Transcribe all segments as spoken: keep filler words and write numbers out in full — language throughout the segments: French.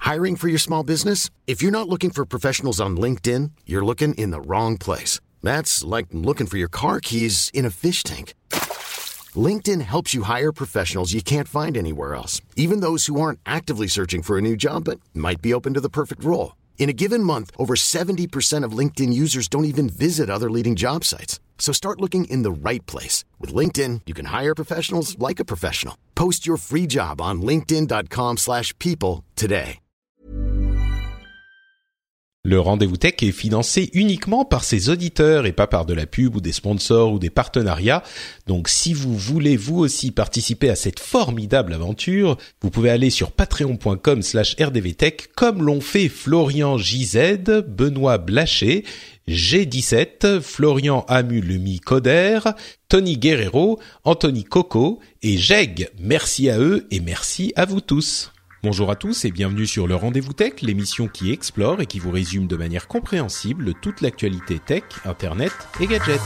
Hiring for your small business? If you're not looking for professionals on LinkedIn, you're looking in the wrong place. That's like looking for your car keys in a fish tank. LinkedIn helps you hire professionals you can't find anywhere else, even those who aren't actively searching for a new job but might be open to the perfect role. In a given month, over seventy percent of LinkedIn users don't even visit other leading job sites. So start looking in the right place. With LinkedIn, you can hire professionals like a professional. Post your free job on linkedin dot com slash people today. Le Rendez-vous Tech est financé uniquement par ses auditeurs et pas par de la pub ou des sponsors ou des partenariats. Donc si vous voulez vous aussi participer à cette formidable aventure, vous pouvez aller sur patreon point com slash r d v tech comme l'ont fait Florian J Z, Benoît Blaché, G dix-sept, Florian Amulumi Coder, Tony Guerrero, Anthony Coco et Jeg. Merci à eux et merci à vous tous. Bonjour à tous et bienvenue sur le Rendez-vous Tech, l'émission qui explore et qui vous résume de manière compréhensible toute l'actualité tech, internet et gadgets.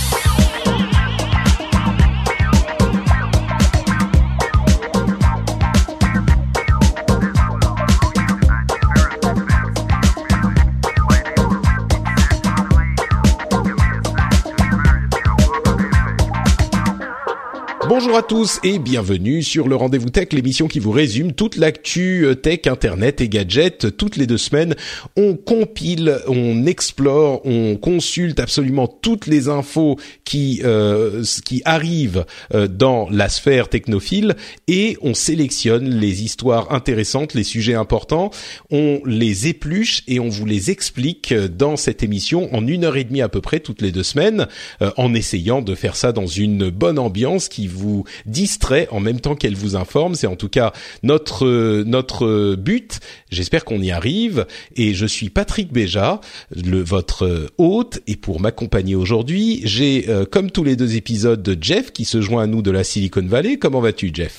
Bonjour à tous et bienvenue sur le Rendez-vous Tech, l'émission qui vous résume toute l'actu tech, internet et gadgets. Toutes les deux semaines, on compile, on explore, on consulte absolument toutes les infos qui euh, qui arrivent euh, dans la sphère technophile et on sélectionne les histoires intéressantes, les sujets importants, on les épluche et on vous les explique dans cette émission en une heure et demie à peu près toutes les deux semaines, euh, en essayant de faire ça dans une bonne ambiance qui vous vous distrait en même temps qu'elle vous informe. C'est en tout cas notre notre but. J'espère qu'on y arrive. Et je suis Patrick Béja, le votre hôte. Et pour m'accompagner aujourd'hui, j'ai euh, comme tous les deux épisodes Jeff qui se joint à nous de la Silicon Valley. Comment vas-tu, Jeff ?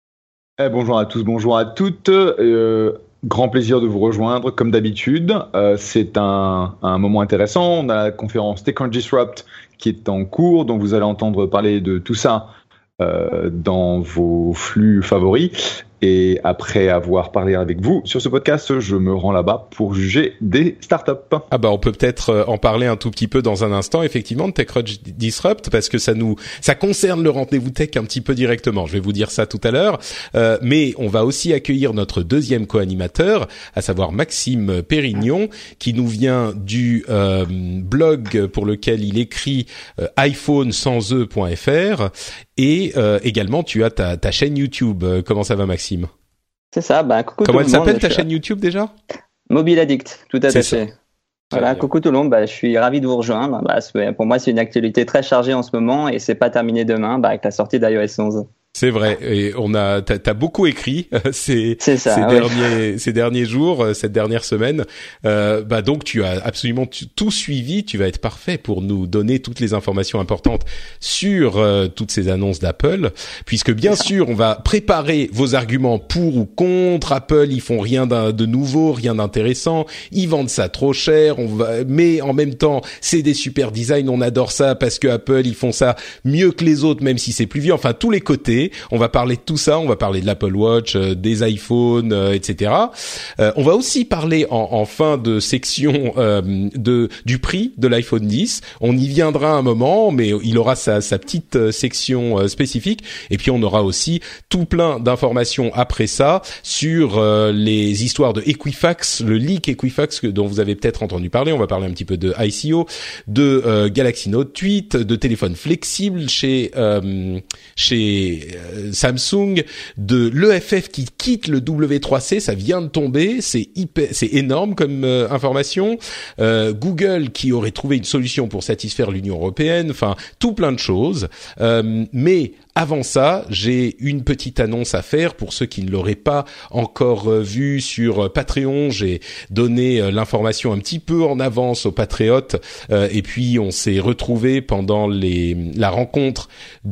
Eh, bonjour à tous, bonjour à toutes. Euh, grand plaisir de vous rejoindre comme d'habitude. Euh, c'est un un moment intéressant. On a la conférence Tech on Disrupt qui est en cours, donc vous allez entendre parler de tout ça Euh, dans vos flux favoris. Et après avoir parlé avec vous sur ce podcast, je me rends là-bas pour juger des startups. Ah bah on peut peut-être en parler un tout petit peu dans un instant, effectivement, de TechCrunch Disrupt, parce que ça nous, ça concerne le Rendez-vous Tech un petit peu directement. Je vais vous dire ça tout à l'heure. Euh, mais on va aussi accueillir notre deuxième co-animateur, à savoir Maxime Pérignon, qui nous vient du euh, blog pour lequel il écrit euh, iPhone sans e point f r. Et euh, également, tu as ta, ta chaîne YouTube. Comment ça va, Maxime ? C'est ça, bah coucou Comment tout elle le monde. s'appelle ta je... chaîne YouTube déjà ? Mobile Addict, tout à C'est fait. ça. Voilà, coucou tout le monde, bah, je suis ravi de vous rejoindre. Bah, pour moi, c'est une actualité très chargée en ce moment et c'est pas terminé demain bah, avec la sortie d'iOS onze. C'est vrai, et on a, t'as, t'as beaucoup écrit ces, c'est ça, ces oui. derniers, ces derniers jours, cette dernière semaine. Euh, bah donc tu as absolument tout suivi. Tu vas être parfait pour nous donner toutes les informations importantes sur euh, toutes ces annonces d'Apple, puisque bien sûr on va préparer vos arguments pour ou contre Apple. Ils font rien de nouveau, rien d'intéressant. Ils vendent ça trop cher. On va, mais en même temps c'est des super designs. On adore ça parce que Apple ils font ça mieux que les autres, même si c'est plus vieux. Enfin tous les côtés. On va parler de tout ça, on va parler de l'Apple Watch, euh, des iPhones, euh, et cetera. Euh, on va aussi parler en, en fin de section euh, de du prix de l'iPhone dix. On y viendra un moment, mais il aura sa, sa petite section euh, spécifique. Et puis on aura aussi tout plein d'informations après ça sur euh, les histoires de Equifax, le leak Equifax dont vous avez peut-être entendu parler. On va parler un petit peu de I C O, de euh, Galaxy Note huit, de téléphones flexibles chez euh, chez Samsung, de l'E F F qui quitte le W trois C, ça vient de tomber, c'est hyper, c'est énorme comme euh, information. Euh, Google qui aurait trouvé une solution pour satisfaire l'Union européenne, enfin tout plein de choses. Euh, mais avant ça, j'ai une petite annonce à faire pour ceux qui ne l'auraient pas encore euh, vu sur Patreon. J'ai donné euh, l'information un petit peu en avance aux patriotes euh, et puis on s'est retrouvés pendant les la rencontre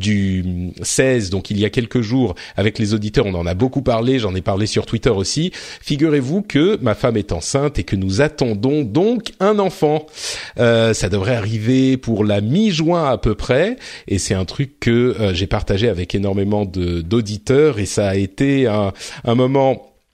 du seize, donc il y a quelques jours avec les auditeurs. On en a beaucoup parlé, j'en ai parlé sur Twitter aussi. Figurez-vous que ma femme est enceinte et que nous attendons donc un enfant. Euh, ça devrait arriver pour la mi-juin à peu près et c'est un truc que euh, j'ai partagé avec énormément de d'auditeurs et ça a été un, un moment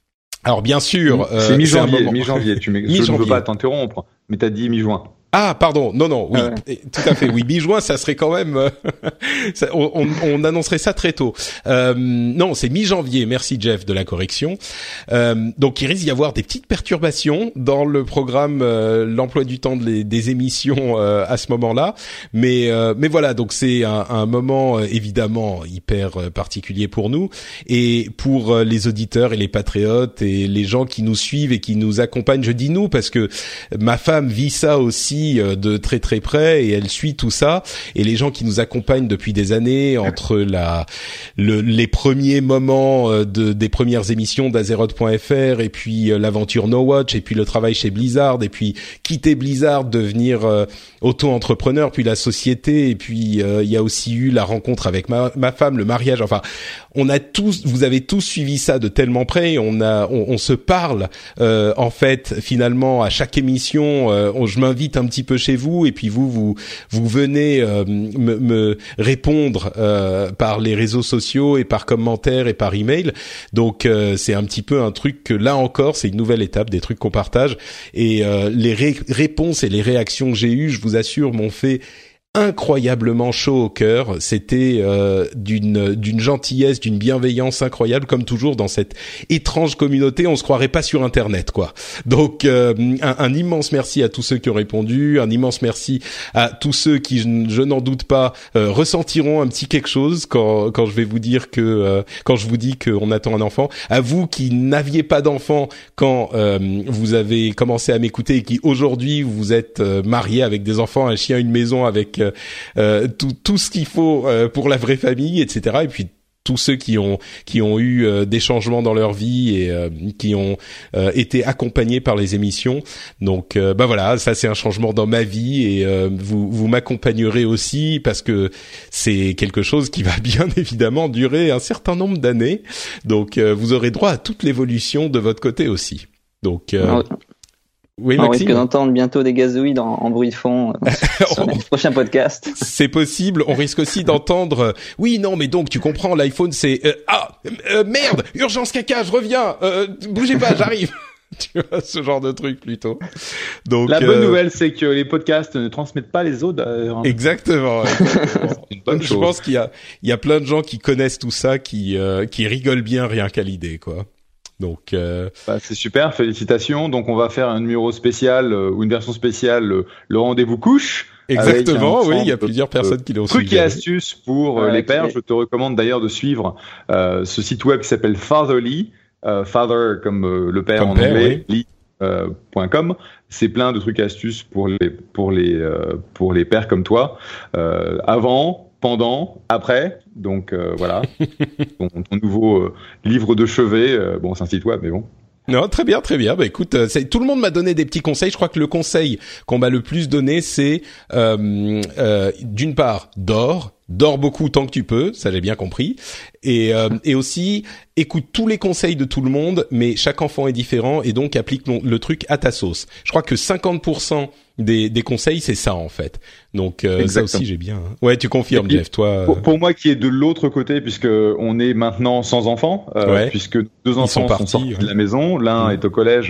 Alors bien sûr, c'est euh, mi-janvier. c'est un moment... Mi-janvier. Tu m'ex... mi-janvier. Je ne veux pas t'interrompre, mais t'as dit mi-juin. Ah, pardon, non, non, oui, ah ouais. tout à fait, oui, mi-juin, ça serait quand même, euh, ça, on, on, on annoncerait ça très tôt. Euh, non, c'est mi-janvier, merci Jeff de la correction. Euh, donc il risque d'y avoir des petites perturbations dans le programme, euh, l'emploi du temps de les, des émissions euh, à ce moment-là, mais euh, mais voilà, donc c'est un, un moment euh, évidemment hyper euh, particulier pour nous et pour euh, les auditeurs et les patriotes et les gens qui nous suivent et qui nous accompagnent. Je dis nous parce que ma femme vit ça aussi de très très près et elle suit tout ça, et les gens qui nous accompagnent depuis des années entre la le, les premiers moments de des premières émissions d'Azeroth point F R et puis l'aventure No Watch et puis le travail chez Blizzard et puis quitter Blizzard, devenir euh, auto-entrepreneur, puis la société, et puis euh, il y a aussi eu la rencontre avec ma, ma femme, le mariage, enfin on a tous, vous avez tous suivi ça de tellement près, on a on, on se parle euh, en fait finalement à chaque émission, euh, on, je m'invite un petit peu chez vous et puis vous vous vous venez euh, me, me répondre euh, par les réseaux sociaux et par commentaires et par email. Donc euh, c'est un petit peu un truc que là encore c'est une nouvelle étape, des trucs qu'on partage, et euh, les ré- réponses et les réactions que j'ai eues, je vous assure, m'ont fait incroyablement chaud au cœur. C'était euh, d'une d'une gentillesse, d'une bienveillance incroyable, comme toujours dans cette étrange communauté. On se croirait pas sur Internet, quoi. Donc euh, un, un immense merci à tous ceux qui ont répondu, un immense merci à tous ceux qui, je, je n'en doute pas, euh, ressentiront un petit quelque chose quand quand je vais vous dire que euh, quand je vous dis qu'on attend un enfant. À vous qui n'aviez pas d'enfant quand euh, vous avez commencé à m'écouter et qui aujourd'hui vous êtes euh, mariés avec des enfants, un chien, une maison, avec Euh, tout, tout ce qu'il faut euh, pour la vraie famille, et cetera. Et puis tous ceux qui ont qui ont eu euh, des changements dans leur vie et euh, qui ont euh, été accompagnés par les émissions. Donc euh, bah voilà, ça c'est un changement dans ma vie, et euh, vous vous m'accompagnerez aussi parce que c'est quelque chose qui va bien évidemment durer un certain nombre d'années. Donc euh, vous aurez droit à toute l'évolution de votre côté aussi. Donc euh, ouais. Oui, on Maxime. risque d'entendre bientôt des gazouilles en, en bruit de fond euh, sur les prochains podcasts. C'est possible. On risque aussi d'entendre euh, oui, non, mais donc tu comprends, l'iPhone c'est euh, ah euh, merde, urgence caca, je reviens, euh, bougez pas, j'arrive. Tu vois, ce genre de truc plutôt. Donc la euh, bonne nouvelle, c'est que les podcasts ne transmettent pas les odeurs. Exactement. exactement. Une bonne Je chose. pense qu'il y a il y a plein de gens qui connaissent tout ça, qui euh, qui rigolent bien rien qu'à l'idée, quoi. Donc euh... bah, c'est super, félicitations. Donc on va faire un numéro spécial euh, ou une version spéciale, euh, le rendez-vous couche. Exactement, oui, il y a plusieurs personnes qui l'ont suivi. Trucs et astuces pour euh, ouais, les pères. okay. Je te recommande d'ailleurs de suivre euh, ce site web qui s'appelle Fatherly, euh, Father comme euh, le père comme en père, anglais, oui. ly, euh, .com. C'est plein de trucs et astuces pour les pour les euh, pour les pères comme toi. Euh, avant, pendant, après. Donc euh, voilà, ton, ton nouveau euh, livre de chevet. Euh, bon, c'est un site web, mais bon. Non, très bien, très bien. Bah écoute, euh, c'est, tout le monde m'a donné des petits conseils. Je crois que le conseil qu'on m'a le plus donné, c'est euh, euh, d'une part, dors, dors beaucoup tant que tu peux, ça j'ai bien compris, et euh, et aussi écoute tous les conseils de tout le monde, mais chaque enfant est différent et donc applique le, le truc à ta sauce. Je crois que cinquante pour cent des des conseils, c'est ça en fait. Donc euh, ça aussi j'ai bien. Hein. Ouais, tu confirmes, puis, Jeff, toi. Pour, pour moi qui est de l'autre côté, puisque on est maintenant sans enfants, euh, ouais. puisque deux enfants sont, partis, sont sortis ouais. de la maison, l'un mmh. est au collège,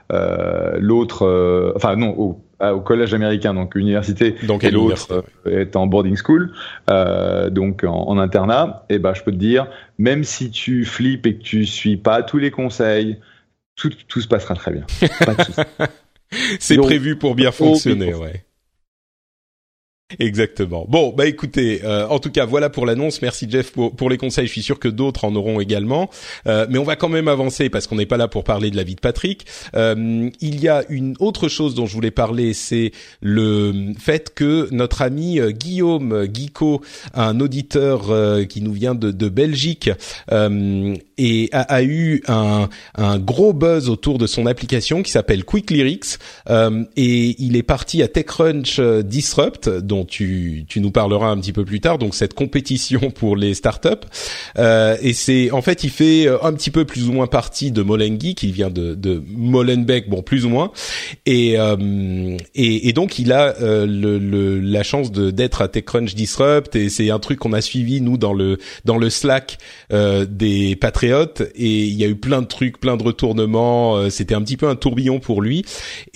euh, l'autre, euh, enfin non, au, au collège américain, donc université, donc et l'autre euh, est en boarding school, euh, donc en, en internat. Et ben je peux te dire, même si tu flippes et que tu suis pas tous les conseils, tout, tout se passera très bien. Pas de souci. C'est donc, prévu pour bien fonctionner, ouais. Exactement. Bon, bah écoutez, euh, en tout cas, voilà pour l'annonce. Merci Jeff pour, pour les conseils. Je suis sûr que d'autres en auront également. Euh, mais on va quand même avancer parce qu'on n'est pas là pour parler de la vie de Patrick. Euh, il y a une autre chose dont je voulais parler, c'est le fait que notre ami euh, Guillaume Guico, un auditeur euh, qui nous vient de, de Belgique, euh, et a, a eu un, un gros buzz autour de son application qui s'appelle Quick Lyrics, euh, et il est parti à TechCrunch euh, Disrupt, dont dont tu tu nous parleras un petit peu plus tard. Donc cette compétition pour les startups. Euh, et c'est en fait il fait un petit peu plus ou moins partie de Molengeek. Il vient de de Molenbeek, bon plus ou moins. Et euh, et, et donc il a euh, le, le la chance de d'être à TechCrunch Disrupt, et c'est un truc qu'on a suivi nous dans le dans le Slack euh, des patriotes, et il y a eu plein de trucs, plein de retournements. Euh, c'était un petit peu un tourbillon pour lui.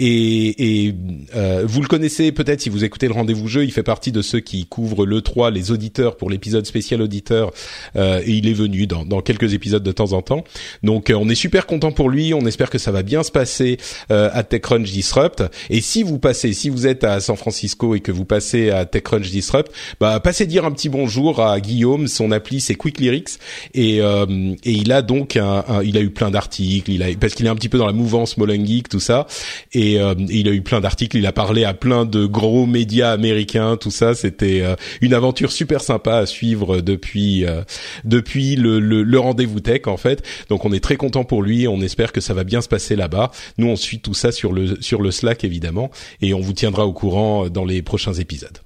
Et, et euh, vous le connaissez peut-être si vous écoutez le Rendez-vous Jeu. Il fait partie de ceux qui couvrent l'E trois, les auditeurs pour l'épisode spécial auditeur. Euh, et il est venu dans, dans quelques épisodes de temps en temps. Donc euh, on est super content pour lui. On espère que ça va bien se passer euh, à TechCrunch Disrupt. Et si vous passez, si vous êtes à San Francisco et que vous passez à TechCrunch Disrupt, bah passez dire un petit bonjour à Guillaume. Son appli c'est Quick Lyrics, et euh, et il a donc un, un, il a eu plein d'articles. Il a parce qu'il est un petit peu dans la mouvance Molengeek, tout ça, et, euh, et il a eu plein d'articles. Il a parlé à plein de gros médias américains, tout ça. C'était euh, une aventure super sympa à suivre depuis euh, depuis le, le, le Rendez-vous Tech en fait. Donc on est très content pour lui. On espère que ça va bien se passer là-bas. Nous on suit tout ça sur le sur le Slack évidemment, et on vous tiendra au courant dans les prochains épisodes.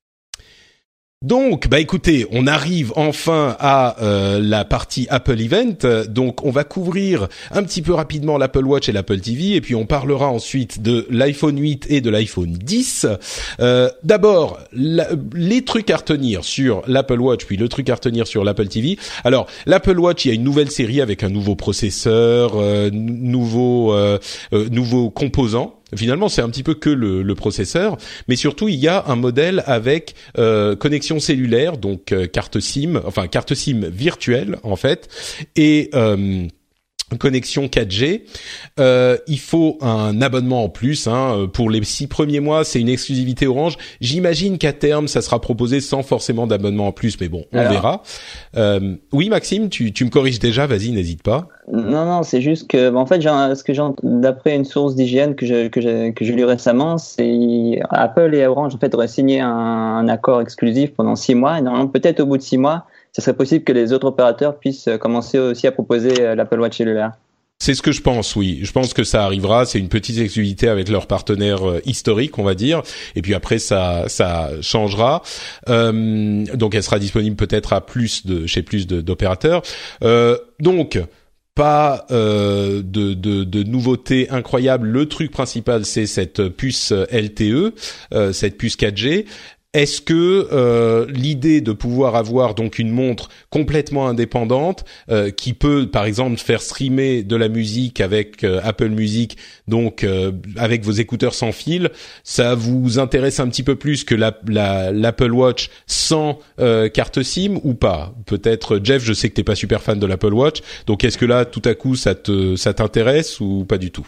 Donc, bah écoutez, on arrive enfin à euh, la partie Apple Event. Donc, on va couvrir un petit peu rapidement l'Apple Watch et l'Apple T V, et puis on parlera ensuite de l'iPhone huit et de l'iPhone dix. Euh, d'abord, la, les trucs à retenir sur l'Apple Watch, puis le truc à retenir sur l'Apple T V. Alors, l'Apple Watch, il y a une nouvelle série avec un nouveau processeur, euh, nouveau euh, euh, nouveau composant. Finalement, c'est un petit peu que le, le processeur, mais surtout il y a un modèle avec euh, connexion cellulaire, donc euh, carte SIM, enfin carte SIM virtuelle en fait, et euh, connexion quatre G. Euh, il faut un abonnement en plus hein, pour les six premiers mois. C'est une exclusivité Orange. J'imagine qu'à terme, ça sera proposé sans forcément d'abonnement en plus, mais bon, on Alors. verra. Euh, oui, Maxime, tu, tu me corriges déjà. Vas-y, n'hésite pas. Non, non, c'est juste que, en fait, j'ai, ce que j'ai, d'après une source d'hygiène que je, que j'ai, que j'ai lu récemment, c'est Apple et Orange en fait auraient signé un, un accord exclusif pendant six mois. Et normalement, peut-être au bout de six mois, ce serait possible que les autres opérateurs puissent commencer aussi à proposer l'Apple Watch cellulaire. C'est ce que je pense, oui. Je pense que ça arrivera. C'est une petite exclusivité avec leurs partenaires euh, historiques, on va dire. Et puis après, ça, ça changera. Euh, donc, elle sera disponible peut-être à plus de, chez plus de, d'opérateurs. Euh, donc, pas euh, de, de, de nouveautés incroyables. Le truc principal, c'est cette puce L T E, euh, cette puce quatre G. Est-ce que euh, l'idée de pouvoir avoir donc une montre complètement indépendante euh, qui peut par exemple faire streamer de la musique avec euh, Apple Music, donc euh, avec vos écouteurs sans fil, ça vous intéresse un petit peu plus que la, la l'Apple Watch sans euh, carte SIM ou pas? Peut-être Jeff, je sais que t'es pas super fan de l'Apple Watch, donc est-ce que là tout à coup ça te ça t'intéresse ou pas du tout?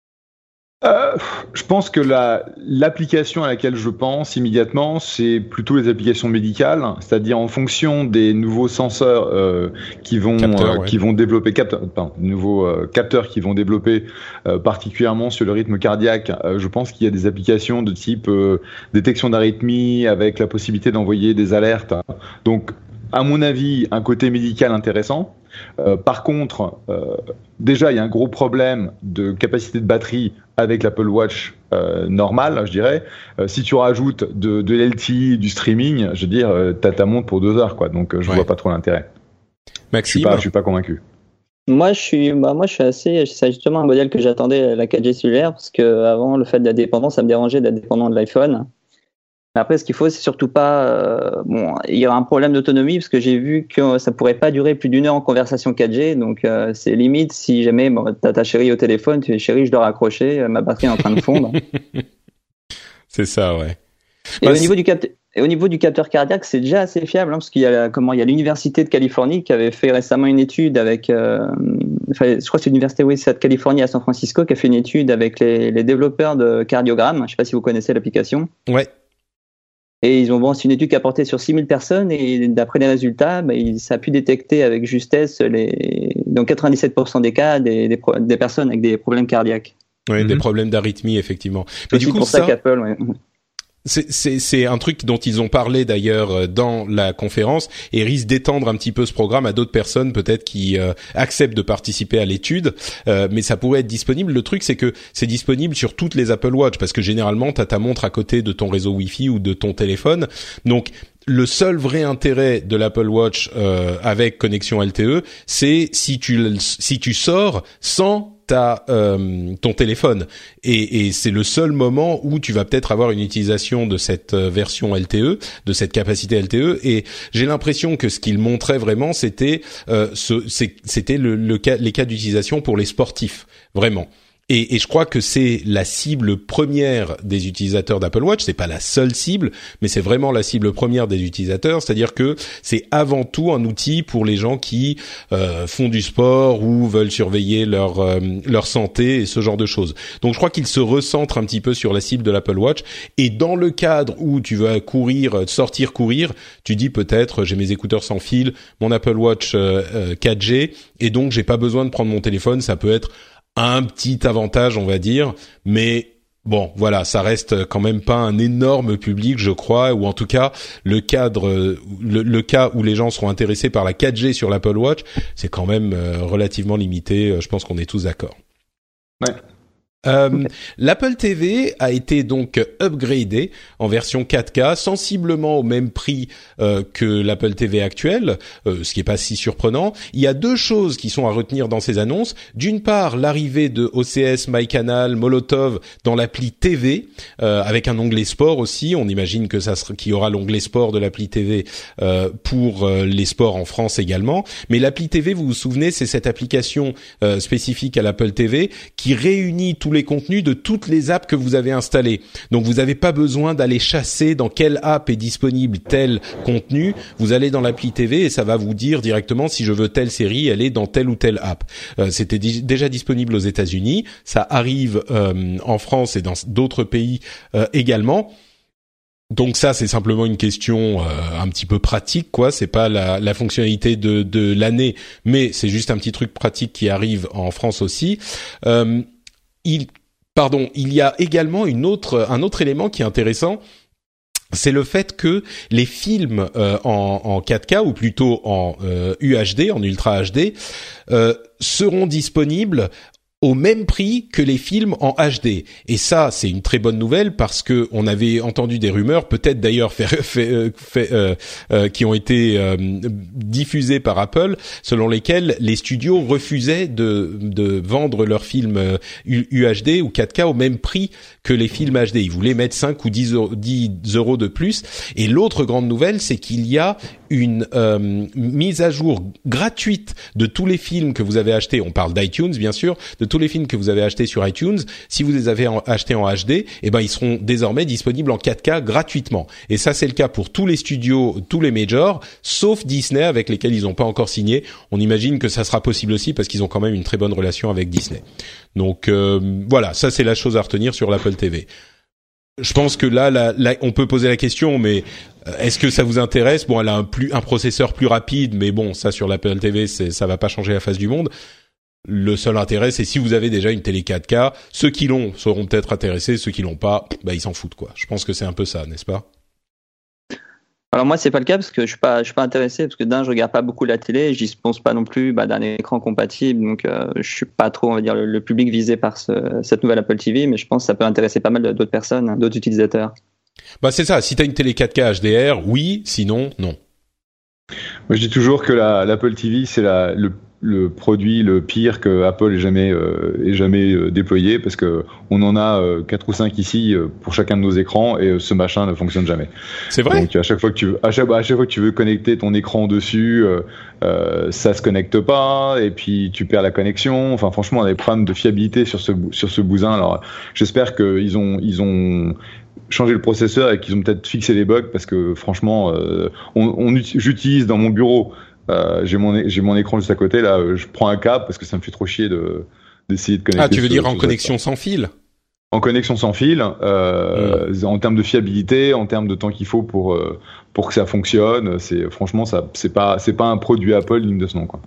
Euh, je pense que la, l'application à laquelle je pense immédiatement, c'est plutôt les applications médicales, c'est-à-dire en fonction des nouveaux senseurs euh, qui vont Capteur, euh, ouais. qui vont développer capteurs, pardon, nouveaux euh, capteurs qui vont développer euh, particulièrement sur le rythme cardiaque. Euh, je pense qu'il y a des applications de type euh, détection d'arythmie avec la possibilité d'envoyer des alertes. Donc, à mon avis, un côté médical intéressant. Euh, par contre, euh, déjà, il y a un gros problème de capacité de batterie avec l'Apple Watch euh, normale, je dirais. Euh, si tu rajoutes de, de l'L T E, du streaming, je veux dire, euh, t'as ta montre pour deux heures, quoi. Donc, euh, je ouais. vois pas trop l'intérêt. Maxime, je suis pas, je suis pas convaincu. Moi, je suis, bah, moi, je suis assez. C'est justement un modèle que j'attendais, la quatre G cellulaire, parce que avant, le fait d'être dépendant, ça me dérangeait d'être dépendant de l'iPhone. Après, ce qu'il faut, c'est surtout pas. Euh, bon, il y aura un problème d'autonomie parce que j'ai vu que ça pourrait pas durer plus d'une heure en conversation quatre G. Donc, euh, c'est limite si jamais bon, t'as ta chérie au téléphone, tu dis chérie, je dois raccrocher, ma batterie est en train de fondre. C'est ça, ouais. Et bah, au niveau du capteur, et au niveau du capteur cardiaque, c'est déjà assez fiable hein, parce qu'il y a la, comment il y a l'université de Californie qui avait fait récemment une étude avec. Euh, enfin, je crois que c'est l'université oui, c'est de Californie à San Francisco qui a fait une étude avec les, les développeurs de cardiogramme. Je sais pas si vous connaissez l'application. Ouais. Et ils ont bon, c'est une étude qui a porté sur six mille personnes et d'après les résultats, bah, il, ça a pu détecter avec justesse les, dans quatre-vingt-dix-sept pour cent des cas des, des, des personnes avec des problèmes cardiaques. Oui, mm-hmm. des problèmes d'arythmie effectivement. Mais c'est du coup pour ça, ça qu'Apple, ouais. C'est, c'est, c'est un truc dont ils ont parlé d'ailleurs dans la conférence et risque d'étendre un petit peu ce programme à d'autres personnes peut-être qui euh, acceptent de participer à l'étude, euh, mais ça pourrait être disponible. Le truc c'est que c'est disponible sur toutes les Apple Watch parce que généralement t'as ta montre à côté de ton réseau Wi-Fi ou de ton téléphone, donc le seul vrai intérêt de l'Apple Watch euh, avec connexion L T E, c'est si tu si tu sors sans ta euh, ton téléphone et, et c'est le seul moment où tu vas peut-être avoir une utilisation de cette euh, version L T E, de cette capacité L T E. Et j'ai l'impression que ce qu'il montrait vraiment, c'était euh, ce, c'est, c'était le, le cas, les cas d'utilisation pour les sportifs, vraiment. Et, et je crois que c'est la cible première des utilisateurs d'Apple Watch. C'est pas la seule cible, mais c'est vraiment la cible première des utilisateurs. C'est-à-dire que c'est avant tout un outil pour les gens qui euh, font du sport ou veulent surveiller leur euh, leur santé et ce genre de choses. Donc je crois qu'il se recentre un petit peu sur la cible de l'Apple Watch. Et dans le cadre où tu veux courir, sortir courir, tu dis peut-être j'ai mes écouteurs sans fil, mon Apple Watch euh, euh, quatre G, et donc j'ai pas besoin de prendre mon téléphone. Ça peut être un petit avantage, on va dire, mais bon, voilà, ça reste quand même pas un énorme public, je crois, ou en tout cas, le cadre, le, le cas où les gens seront intéressés par la quatre G sur l'Apple Watch, c'est quand même euh, relativement limité, je pense qu'on est tous d'accord. Ouais. Euh, okay. L'Apple T V a été donc upgradé en version quatre K, sensiblement au même prix euh, que l'Apple T V actuelle, euh, ce qui est pas si surprenant. Il y a deux choses qui sont à retenir dans ces annonces. D'une part, l'arrivée de O C S, MyCanal, Molotov dans l'appli T V, euh, avec un onglet sport aussi. On imagine que ça sera, qu'il y aura l'onglet sport de l'appli T V euh, pour euh, les sports en France également. Mais l'appli T V, vous vous souvenez, c'est cette application euh, spécifique à l'Apple T V qui réunit tous les contenus de toutes les apps que vous avez installées. Donc vous n'avez pas besoin d'aller chasser dans quelle app est disponible tel contenu. Vous allez dans l'appli T V et ça va vous dire directement si je veux telle série, elle est dans telle ou telle app. Euh, c'était di- déjà disponible aux États-Unis, ça arrive euh, en France et dans d'autres pays euh, également. Donc ça, c'est simplement une question euh, un petit peu pratique, quoi. C'est pas la, la fonctionnalité de, de l'année, mais c'est juste un petit truc pratique qui arrive en France aussi. Euh, Il, pardon, il y a également une autre, un autre élément qui est intéressant, c'est le fait que les films euh, en, en quatre K ou plutôt en euh, U H D, en Ultra H D, euh, seront disponibles au même prix que les films en H D. Et ça, c'est une très bonne nouvelle parce que on avait entendu des rumeurs, peut-être d'ailleurs fait, fait, fait, euh, euh, qui ont été euh, diffusées par Apple, selon lesquelles les studios refusaient de, de vendre leurs films euh, U H D ou quatre K au même prix que les films H D. Ils voulaient mettre cinq ou dix euros de plus. Et l'autre grande nouvelle, c'est qu'il y a une euh, mise à jour gratuite de tous les films que vous avez achetés. On parle d'iTunes, bien sûr, de tous les films que vous avez achetés sur iTunes. Si vous les avez en, achetés en H D, eh ben ils seront désormais disponibles en quatre K gratuitement. Et ça, c'est le cas pour tous les studios, tous les majors, sauf Disney avec lesquels ils n'ont pas encore signé. On imagine que ça sera possible aussi parce qu'ils ont quand même une très bonne relation avec Disney. Donc euh, voilà, ça c'est la chose à retenir sur l'Apple T V. Je pense que là, là, là, on peut poser la question, mais est-ce que ça vous intéresse ? Bon, elle a un, plus, un processeur plus rapide, mais bon, ça sur l'Apple T V, c'est, ça va pas changer la face du monde. Le seul intérêt, c'est si vous avez déjà une télé quatre K, ceux qui l'ont seront peut-être intéressés, ceux qui l'ont pas, bah ils s'en foutent quoi. Je pense que c'est un peu ça, n'est-ce pas ? Alors moi c'est pas le cas parce que je suis pas je suis pas intéressé parce que d'un je regarde pas beaucoup la télé, j'y pense pas non plus bah, d'un écran compatible, donc euh, je suis pas trop on va dire le, le public visé par ce, cette nouvelle Apple T V, mais je pense que ça peut intéresser pas mal d'autres personnes, d'autres utilisateurs. Bah c'est ça, si t'as une télé quatre K H D R, oui, sinon non. Moi je dis toujours que la, l'Apple T V c'est la, le le produit le pire que Apple ait jamais euh, ait jamais euh, déployé parce que on en a euh, quatre ou cinq ici euh, pour chacun de nos écrans et euh, ce machin ne fonctionne jamais. C'est vrai. Donc à chaque fois que tu veux, à chaque, à chaque fois que tu veux connecter ton écran dessus, euh, euh, ça se connecte pas et puis tu perds la connexion. Enfin franchement on a des problèmes de fiabilité sur ce sur ce bousin. Alors j'espère que ils ont ils ont changé le processeur et qu'ils ont peut-être fixé les bugs parce que franchement euh, on, on j'utilise dans mon bureau. Euh, j'ai mon j'ai mon écran juste à côté là, je prends un câble parce que ça me fait trop chier de d'essayer de connecter. Ah, tu veux ce, dire en ce connexion ça. sans fil ? En connexion sans fil, euh, mmh. en termes de fiabilité, en termes de temps qu'il faut pour euh, pour que ça fonctionne, c'est franchement ça c'est pas c'est pas un produit Apple digne de ce nom quoi.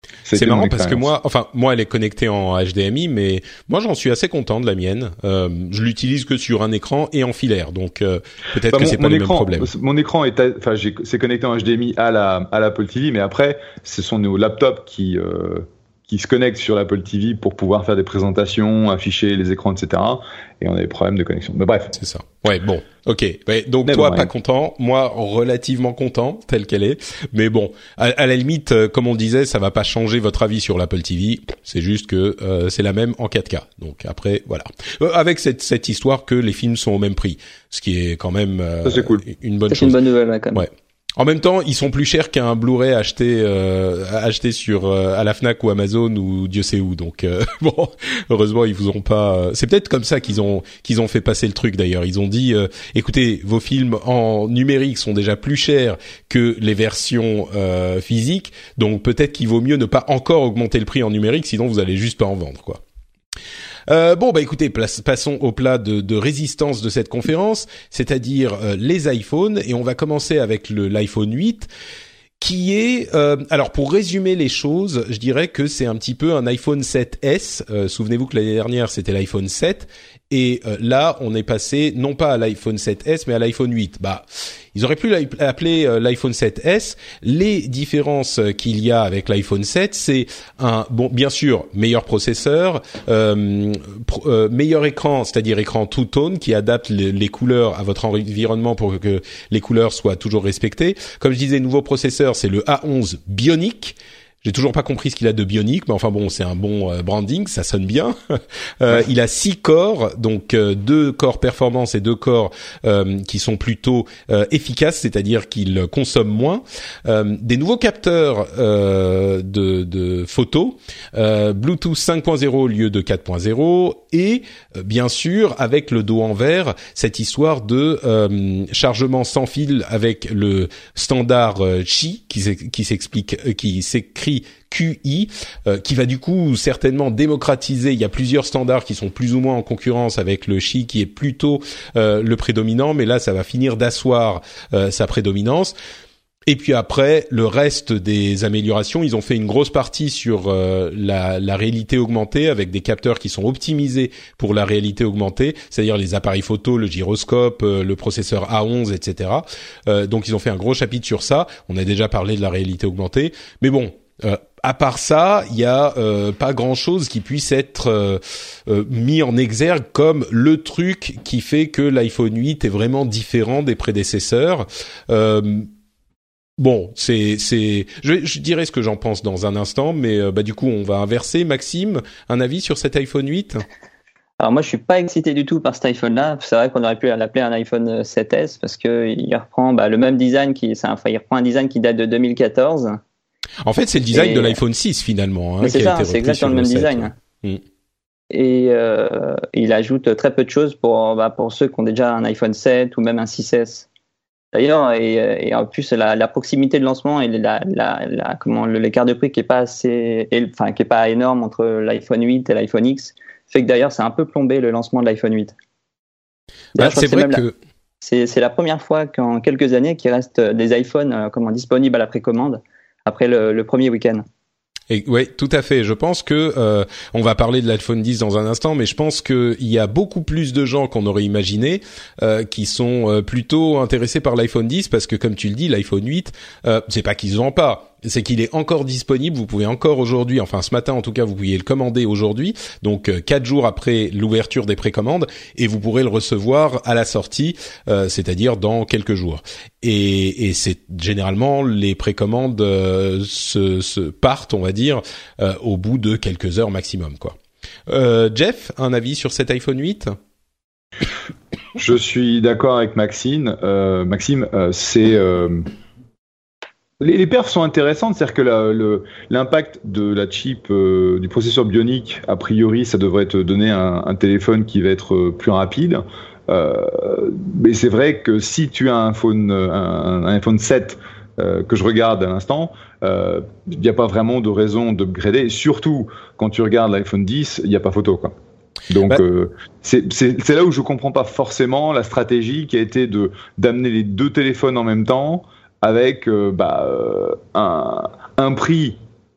C'était c'est mon marrant parce que expérience. moi, enfin moi, elle est connectée en H D M I, mais moi j'en suis assez content de la mienne. Euh, je l'utilise que sur un écran et en filaire, donc euh, peut-être Bah, que mon, c'est pas mon le écran, même problème. mon écran est, à- enfin, j'ai- c'est connecté en H D M I à la à l'Apple T V, mais après, ce sont nos laptops qui euh, qui se connectent sur l'Apple T V pour pouvoir faire des présentations, afficher les écrans, et cetera. Et on a des problèmes de connexion. Mais bref. C'est ça. Ouais, bon, ok. Ouais, donc Mais toi, bon, pas ouais. content, moi relativement content, telle qu'elle est. Mais bon, à, à la limite, euh, comme on disait, ça va pas changer votre avis sur l'Apple T V. C'est juste que euh, c'est la même en quatre K. Donc après, voilà. Euh, avec cette cette histoire que les films sont au même prix, ce qui est quand même euh, Ça, c'est cool. une bonne C'est chose. une bonne nouvelle, ouais, quand même. Ouais. En même temps, ils sont plus chers qu'un Blu-ray acheté euh, acheté sur euh, à la Fnac ou Amazon ou Dieu sait où. Donc euh, bon, heureusement ils vous ont pas. euh, C'est peut-être comme ça qu'ils ont qu'ils ont fait passer le truc d'ailleurs. Ils ont dit, euh, écoutez, vos films en numérique sont déjà plus chers que les versions euh, physiques, donc peut-être qu'il vaut mieux ne pas encore augmenter le prix en numérique, sinon vous allez juste pas en vendre, quoi. Euh, bon bah écoutez, place, passons au plat de, de résistance de cette conférence, c'est-à-dire euh, les iPhones, et on va commencer avec le, l'iPhone huit, qui est, euh, alors pour résumer les choses, je dirais que c'est un petit peu un iPhone sept S. Euh, souvenez-vous que l'année dernière c'était l'iPhone sept, et euh, là on est passé non pas à l'iPhone sept S mais à l'iPhone huit. Bah, ils auraient pu l'appeler euh, l'iPhone sept S. Les différences qu'il y a avec l'iPhone sept, c'est un bon, bien sûr, meilleur processeur, euh, pro, euh, meilleur écran, c'est-à-dire écran two-tone qui adapte les, les couleurs à votre environnement pour que les couleurs soient toujours respectées. Comme je disais, nouveau processeur, c'est le A onze Bionic. J'ai toujours pas compris ce qu'il a de bionique, mais enfin bon, c'est un bon euh, branding, ça sonne bien. euh, il a six corps, donc euh, deux corps performance et deux corps euh, qui sont plutôt euh, efficaces, c'est-à-dire qu'ils consomment moins. Euh, des nouveaux capteurs euh, de, de photos, euh, Bluetooth cinq point zéro au lieu de quatre point zéro, et euh, bien sûr avec le dos en verre, cette histoire de euh, chargement sans fil avec le standard euh, Qi qui, qui s'explique, euh, qui s'écrit Q I, euh, qui va du coup certainement démocratiser. Il y a plusieurs standards qui sont plus ou moins en concurrence avec le Qi qui est plutôt euh, le prédominant, mais là ça va finir d'asseoir euh, sa prédominance. Et puis après, le reste des améliorations, ils ont fait une grosse partie sur euh, la, la réalité augmentée avec des capteurs qui sont optimisés pour la réalité augmentée, c'est-à-dire les appareils photo, le gyroscope, euh, le processeur A onze, et cetera. Euh, donc ils ont fait un gros chapitre sur ça. On a déjà parlé de la réalité augmentée, mais bon. Euh, à part ça, il y a euh, pas grand-chose qui puisse être euh, euh, mis en exergue comme le truc qui fait que l'iPhone huit est vraiment différent des prédécesseurs. Euh, bon, c'est c'est je, je dirais ce que j'en pense dans un instant, mais euh, bah du coup, on va inverser. Maxime, un avis sur cet iPhone huit ? Alors moi, je suis pas excité du tout par cet iPhone-là. C'est vrai qu'on aurait pu l'appeler un iPhone sept S parce que il reprend bah, le même design qui, c'est un, enfin, il reprend un design qui date de deux mille quatorze. En fait, c'est le design et... de l'iPhone six finalement. Hein, c'est qui ça, a été c'est exactement le même sept, design. Ouais. Et euh, il ajoute très peu de choses pour, bah, pour ceux qui ont déjà un iPhone sept ou même un six S. D'ailleurs, et, et en plus, la, la proximité de lancement et la, la, la, comment, l'écart de prix qui est pas assez, enfin, qui est pas énorme entre l'iPhone huit et l'iPhone X fait que d'ailleurs, c'est un peu plombé le lancement de l'iPhone huit. Bah, c'est vrai que... La... C'est, c'est la première fois qu'en quelques années qu'il reste des iPhones euh, comment, disponibles à la précommande après le, le premier week-end. Et ouais, tout à fait. Je pense que euh, on va parler de l'iPhone dix dans un instant, mais je pense que il y a beaucoup plus de gens qu'on aurait imaginé euh, qui sont euh, plutôt intéressés par l'iPhone dix parce que, comme tu le dis, l'iPhone huit, euh, c'est pas qu'ils se vendent pas. C'est qu'il est encore disponible, vous pouvez encore aujourd'hui, enfin ce matin en tout cas, vous pouviez le commander aujourd'hui, donc euh, quatre jours après l'ouverture des précommandes, et vous pourrez le recevoir à la sortie, euh, c'est-à-dire dans quelques jours. Et, et c'est généralement les précommandes euh, se, se partent, on va dire, euh, au bout de quelques heures maximum, quoi. Euh, Jeff, un avis sur cet iPhone huit ? Je suis d'accord avec Maxime. Euh, Maxime, euh, c'est euh... Les, les perfs sont intéressantes, c'est-à-dire que la, le, l'impact de la chip euh, du processeur Bionic, a priori, ça devrait te donner un, un téléphone qui va être euh, plus rapide. Euh, mais c'est vrai que si tu as un iPhone, un, un iPhone sept euh, que je regarde à l'instant, il euh, n'y a pas vraiment de raison d'upgrader. Surtout quand tu regardes l'iPhone dix, il n'y a pas photo, quoi. Donc bah, euh, c'est, c'est, c'est là où je comprends pas forcément la stratégie qui a été de d'amener les deux téléphones en même temps. Avec euh, bah, euh, un, un prix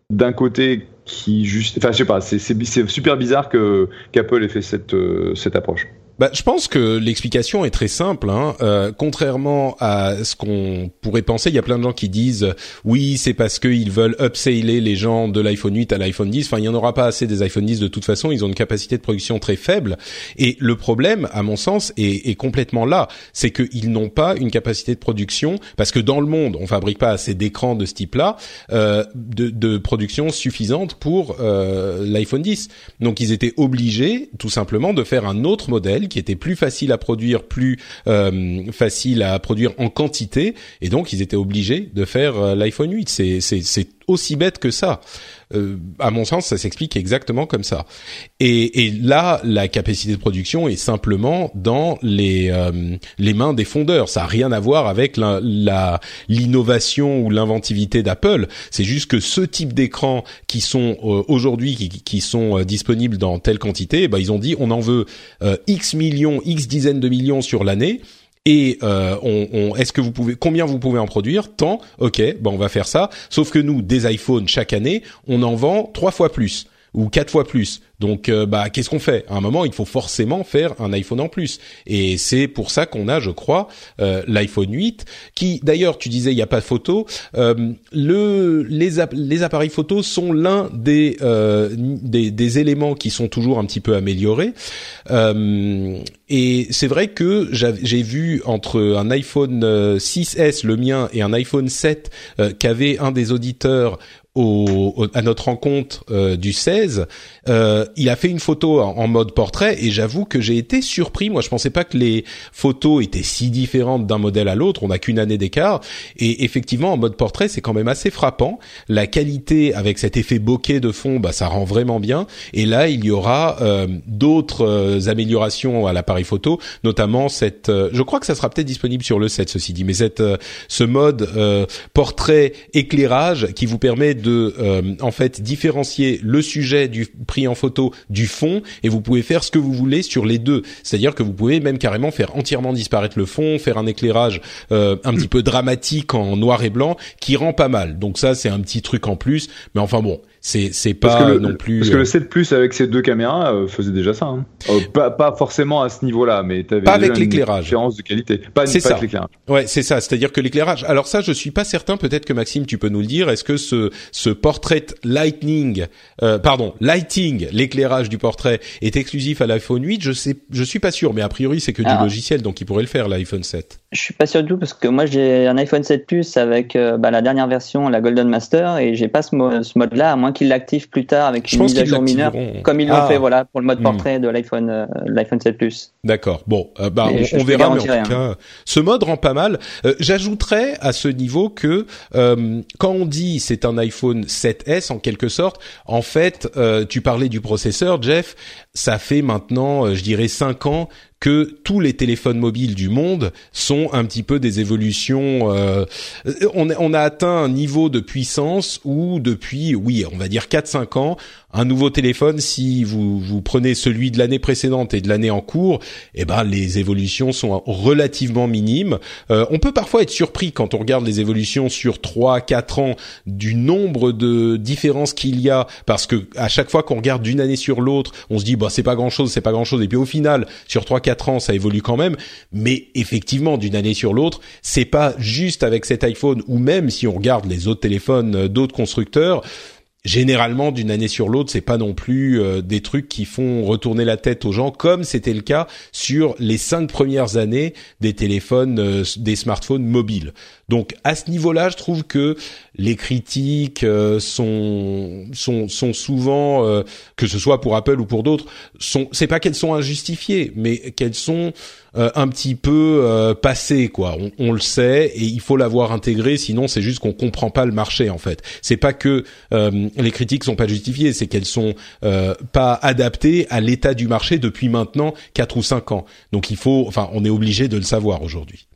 d'un côté qui juste, enfin je sais pas, c'est c'est, c'est super bizarre que qu'Apple ait fait cette euh, cette approche. Bah, je pense que l'explication est très simple. Hein. Euh, contrairement à ce qu'on pourrait penser, il y a plein de gens qui disent oui, c'est parce qu'ils veulent upscaler les gens de l'iPhone huit à l'iPhone dix. Enfin, il n'y en aura pas assez des iPhone dix de toute façon. Ils ont une capacité de production très faible. Et le problème, à mon sens, est, est complètement là. C'est qu'ils n'ont pas une capacité de production parce que dans le monde, on fabrique pas assez d'écrans de ce type-là, euh, de, de production suffisante pour euh, l'iPhone dix. Donc, ils étaient obligés, tout simplement, de faire un autre modèle qui était plus facile à produire, plus euh, facile à produire en quantité, et donc ils étaient obligés de faire euh, l'iPhone huit. C'est, c'est, c'est aussi bête que ça. Euh, à mon sens, ça s'explique exactement comme ça. Et, et là, la capacité de production est simplement dans les euh, les mains des fondeurs. Ça a rien à voir avec la, la l'innovation ou l'inventivité d'Apple. C'est juste que ce type d'écran qui sont euh, aujourd'hui qui, qui sont euh, disponibles dans telle quantité, bah ils ont dit on en veut euh, X millions, X dizaines de millions sur l'année. Et euh, on, on, est-ce que vous pouvez, combien vous pouvez en produire? Tant. Ok, ben on va faire ça. Sauf que nous, des iPhones chaque année, on en vend trois fois plus ou quatre fois plus. Donc, euh, bah, qu'est-ce qu'on fait? À un moment, il faut forcément faire un iPhone en plus. Et c'est pour ça qu'on a, je crois, euh, l'iPhone huit, qui, d'ailleurs, tu disais, il n'y a pas de photo. Euh, le, les, app- les appareils photo sont l'un des, euh, des, des éléments qui sont toujours un petit peu améliorés. Euh, et c'est vrai que j'ai vu entre un iPhone six S, le mien, et un iPhone sept euh, qu'avait un des auditeurs Au, au, à notre rencontre euh, du seize, euh, il a fait une photo en, en mode portrait et j'avoue que j'ai été surpris. Moi, je pensais pas que les photos étaient si différentes d'un modèle à l'autre. On n'a qu'une année d'écart et effectivement, en mode portrait, c'est quand même assez frappant. La qualité avec cet effet bokeh de fond, bah, ça rend vraiment bien. Et là, il y aura euh, d'autres euh, améliorations à l'appareil photo, notamment cette. Euh, je crois que ça sera peut-être disponible sur le sept, ceci dit, mais cette euh, ce mode euh, portrait éclairage qui vous permet de de euh, en fait différencier le sujet du pris en photo du fond et vous pouvez faire ce que vous voulez sur les deux. C'est-à-dire que vous pouvez même carrément faire entièrement disparaître le fond, faire un éclairage euh, un petit peu dramatique en noir et blanc qui rend pas mal. Donc ça c'est un petit truc en plus, mais enfin bon, c'est c'est pas parce que le, non plus parce que le sept Plus avec ses deux caméras euh, faisait déjà ça hein. euh, pas pas forcément à ce niveau-là, mais t'avais pas avec déjà l'éclairage. Une différence de qualité. Pas, c'est pas ça. avec l'éclairage. Ouais, c'est ça, c'est-à-dire que l'éclairage. Alors ça je suis pas certain, peut-être que Maxime tu peux nous le dire, est-ce que ce ce portrait lightning euh, pardon, lighting, l'éclairage du portrait est exclusif à l'iPhone huit? Je sais je suis pas sûr, mais a priori c'est que du ah. logiciel, donc il pourrait le faire l'iPhone sept. Je suis pas sûr du tout parce que moi j'ai un iPhone sept Plus avec euh, bah, la dernière version, la Golden Master, et j'ai pas ce, mo- ce mode-là, à moins qu'il l'active plus tard avec une mise à jour mineure, comme ils l'ont ah. fait voilà pour le mode portrait hmm. de l'iPhone euh, l'iPhone sept Plus. D'accord. Bon, euh, bah on, je, on je verra, mais en tout rien. cas, ce mode rend pas mal. Euh, j'ajouterais à ce niveau que euh, quand on dit c'est un iPhone sept S en quelque sorte, en fait, euh, tu parlais du processeur, Jeff. Ça fait maintenant, euh, je dirais, cinq ans que tous les téléphones mobiles du monde sont un petit peu des évolutions. Euh, on, on a atteint un niveau de puissance où depuis, oui, on va dire quatre cinq ans, un nouveau téléphone, si vous vous prenez celui de l'année précédente et de l'année en cours, eh ben les évolutions sont relativement minimes. Euh, on peut parfois être surpris quand on regarde les évolutions sur trois quatre ans du nombre de différences qu'il y a, parce que à chaque fois qu'on regarde d'une année sur l'autre, on se dit bah c'est pas grand-chose, c'est pas grand-chose, et puis au final sur trois quatre ans ça évolue quand même. Mais effectivement, d'une année sur l'autre, c'est pas juste avec cet iPhone, ou même si on regarde les autres téléphones d'autres constructeurs, généralement d'une année sur l'autre, c'est pas non plus euh, des trucs qui font retourner la tête aux gens, comme c'était le cas sur les cinq premières années des téléphones, euh, des smartphones mobiles. Donc à ce niveau-là, je trouve que les critiques euh, sont sont sont souvent, euh, que ce soit pour Apple ou pour d'autres, sont c'est pas qu'elles sont injustifiées, mais qu'elles sont euh, un petit peu euh, passées quoi. On, on le sait et il faut l'avoir intégré, sinon c'est juste qu'on comprend pas le marché en fait. C'est pas que euh, les critiques sont pas justifiées, c'est qu'elles sont euh, pas adaptées à l'état du marché depuis maintenant quatre ou cinq ans. Donc il faut, enfin on est obligé de le savoir aujourd'hui.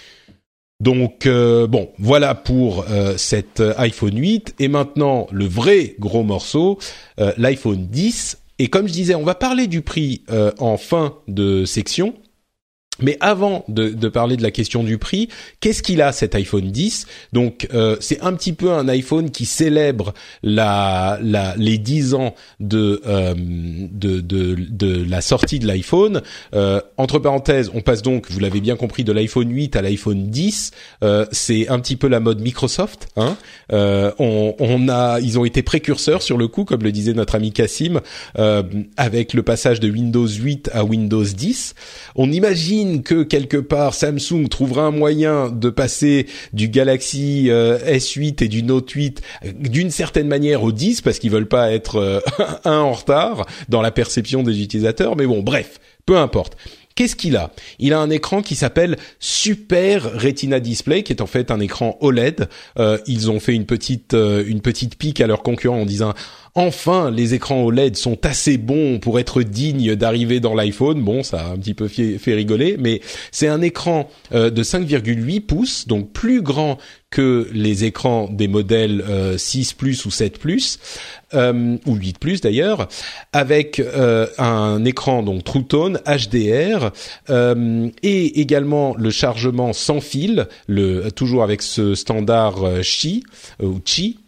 Donc euh, bon, voilà pour euh, cet iPhone huit. Et maintenant, le vrai gros morceau, euh, l'iPhone dix. Et comme je disais, on va parler du prix euh, en fin de section. Mais avant de, de parler de la question du prix, qu'est-ce qu'il a cet iPhone dix ? Donc euh, c'est un petit peu un iPhone qui célèbre la, la les dix ans de, euh, de de de la sortie de l'iPhone. Euh, entre parenthèses, on passe donc, vous l'avez bien compris, de l'iPhone huit à l'iPhone dix. Euh, c'est un petit peu la mode Microsoft. Hein. Euh, on, on a, ils ont été précurseurs sur le coup, comme le disait notre ami Cassim, euh, avec le passage de Windows huit à Windows dix. On imagine que quelque part Samsung trouvera un moyen de passer du Galaxy euh, S huit et du Note huit d'une certaine manière au dix parce qu'ils veulent pas être euh, un en retard dans la perception des utilisateurs. Mais bon, bref, peu importe. Qu'est-ce qu'il a ? Il a un écran qui s'appelle Super Retina Display, qui est en fait un écran O L E D. Euh, ils ont fait une petite euh, une petite pique à leurs concurrents en disant enfin les écrans O L E D sont assez bons pour être dignes d'arriver dans l'iPhone. Bon, ça a un petit peu fait, fait rigoler, mais c'est un écran euh, de cinq virgule huit pouces, donc plus grand que les écrans des modèles euh, six plus ou sept plus, euh, ou huit plus d'ailleurs, avec euh, un écran donc True Tone H D R euh, et également le chargement sans fil, le toujours avec ce standard euh, Qi euh, ou Qi.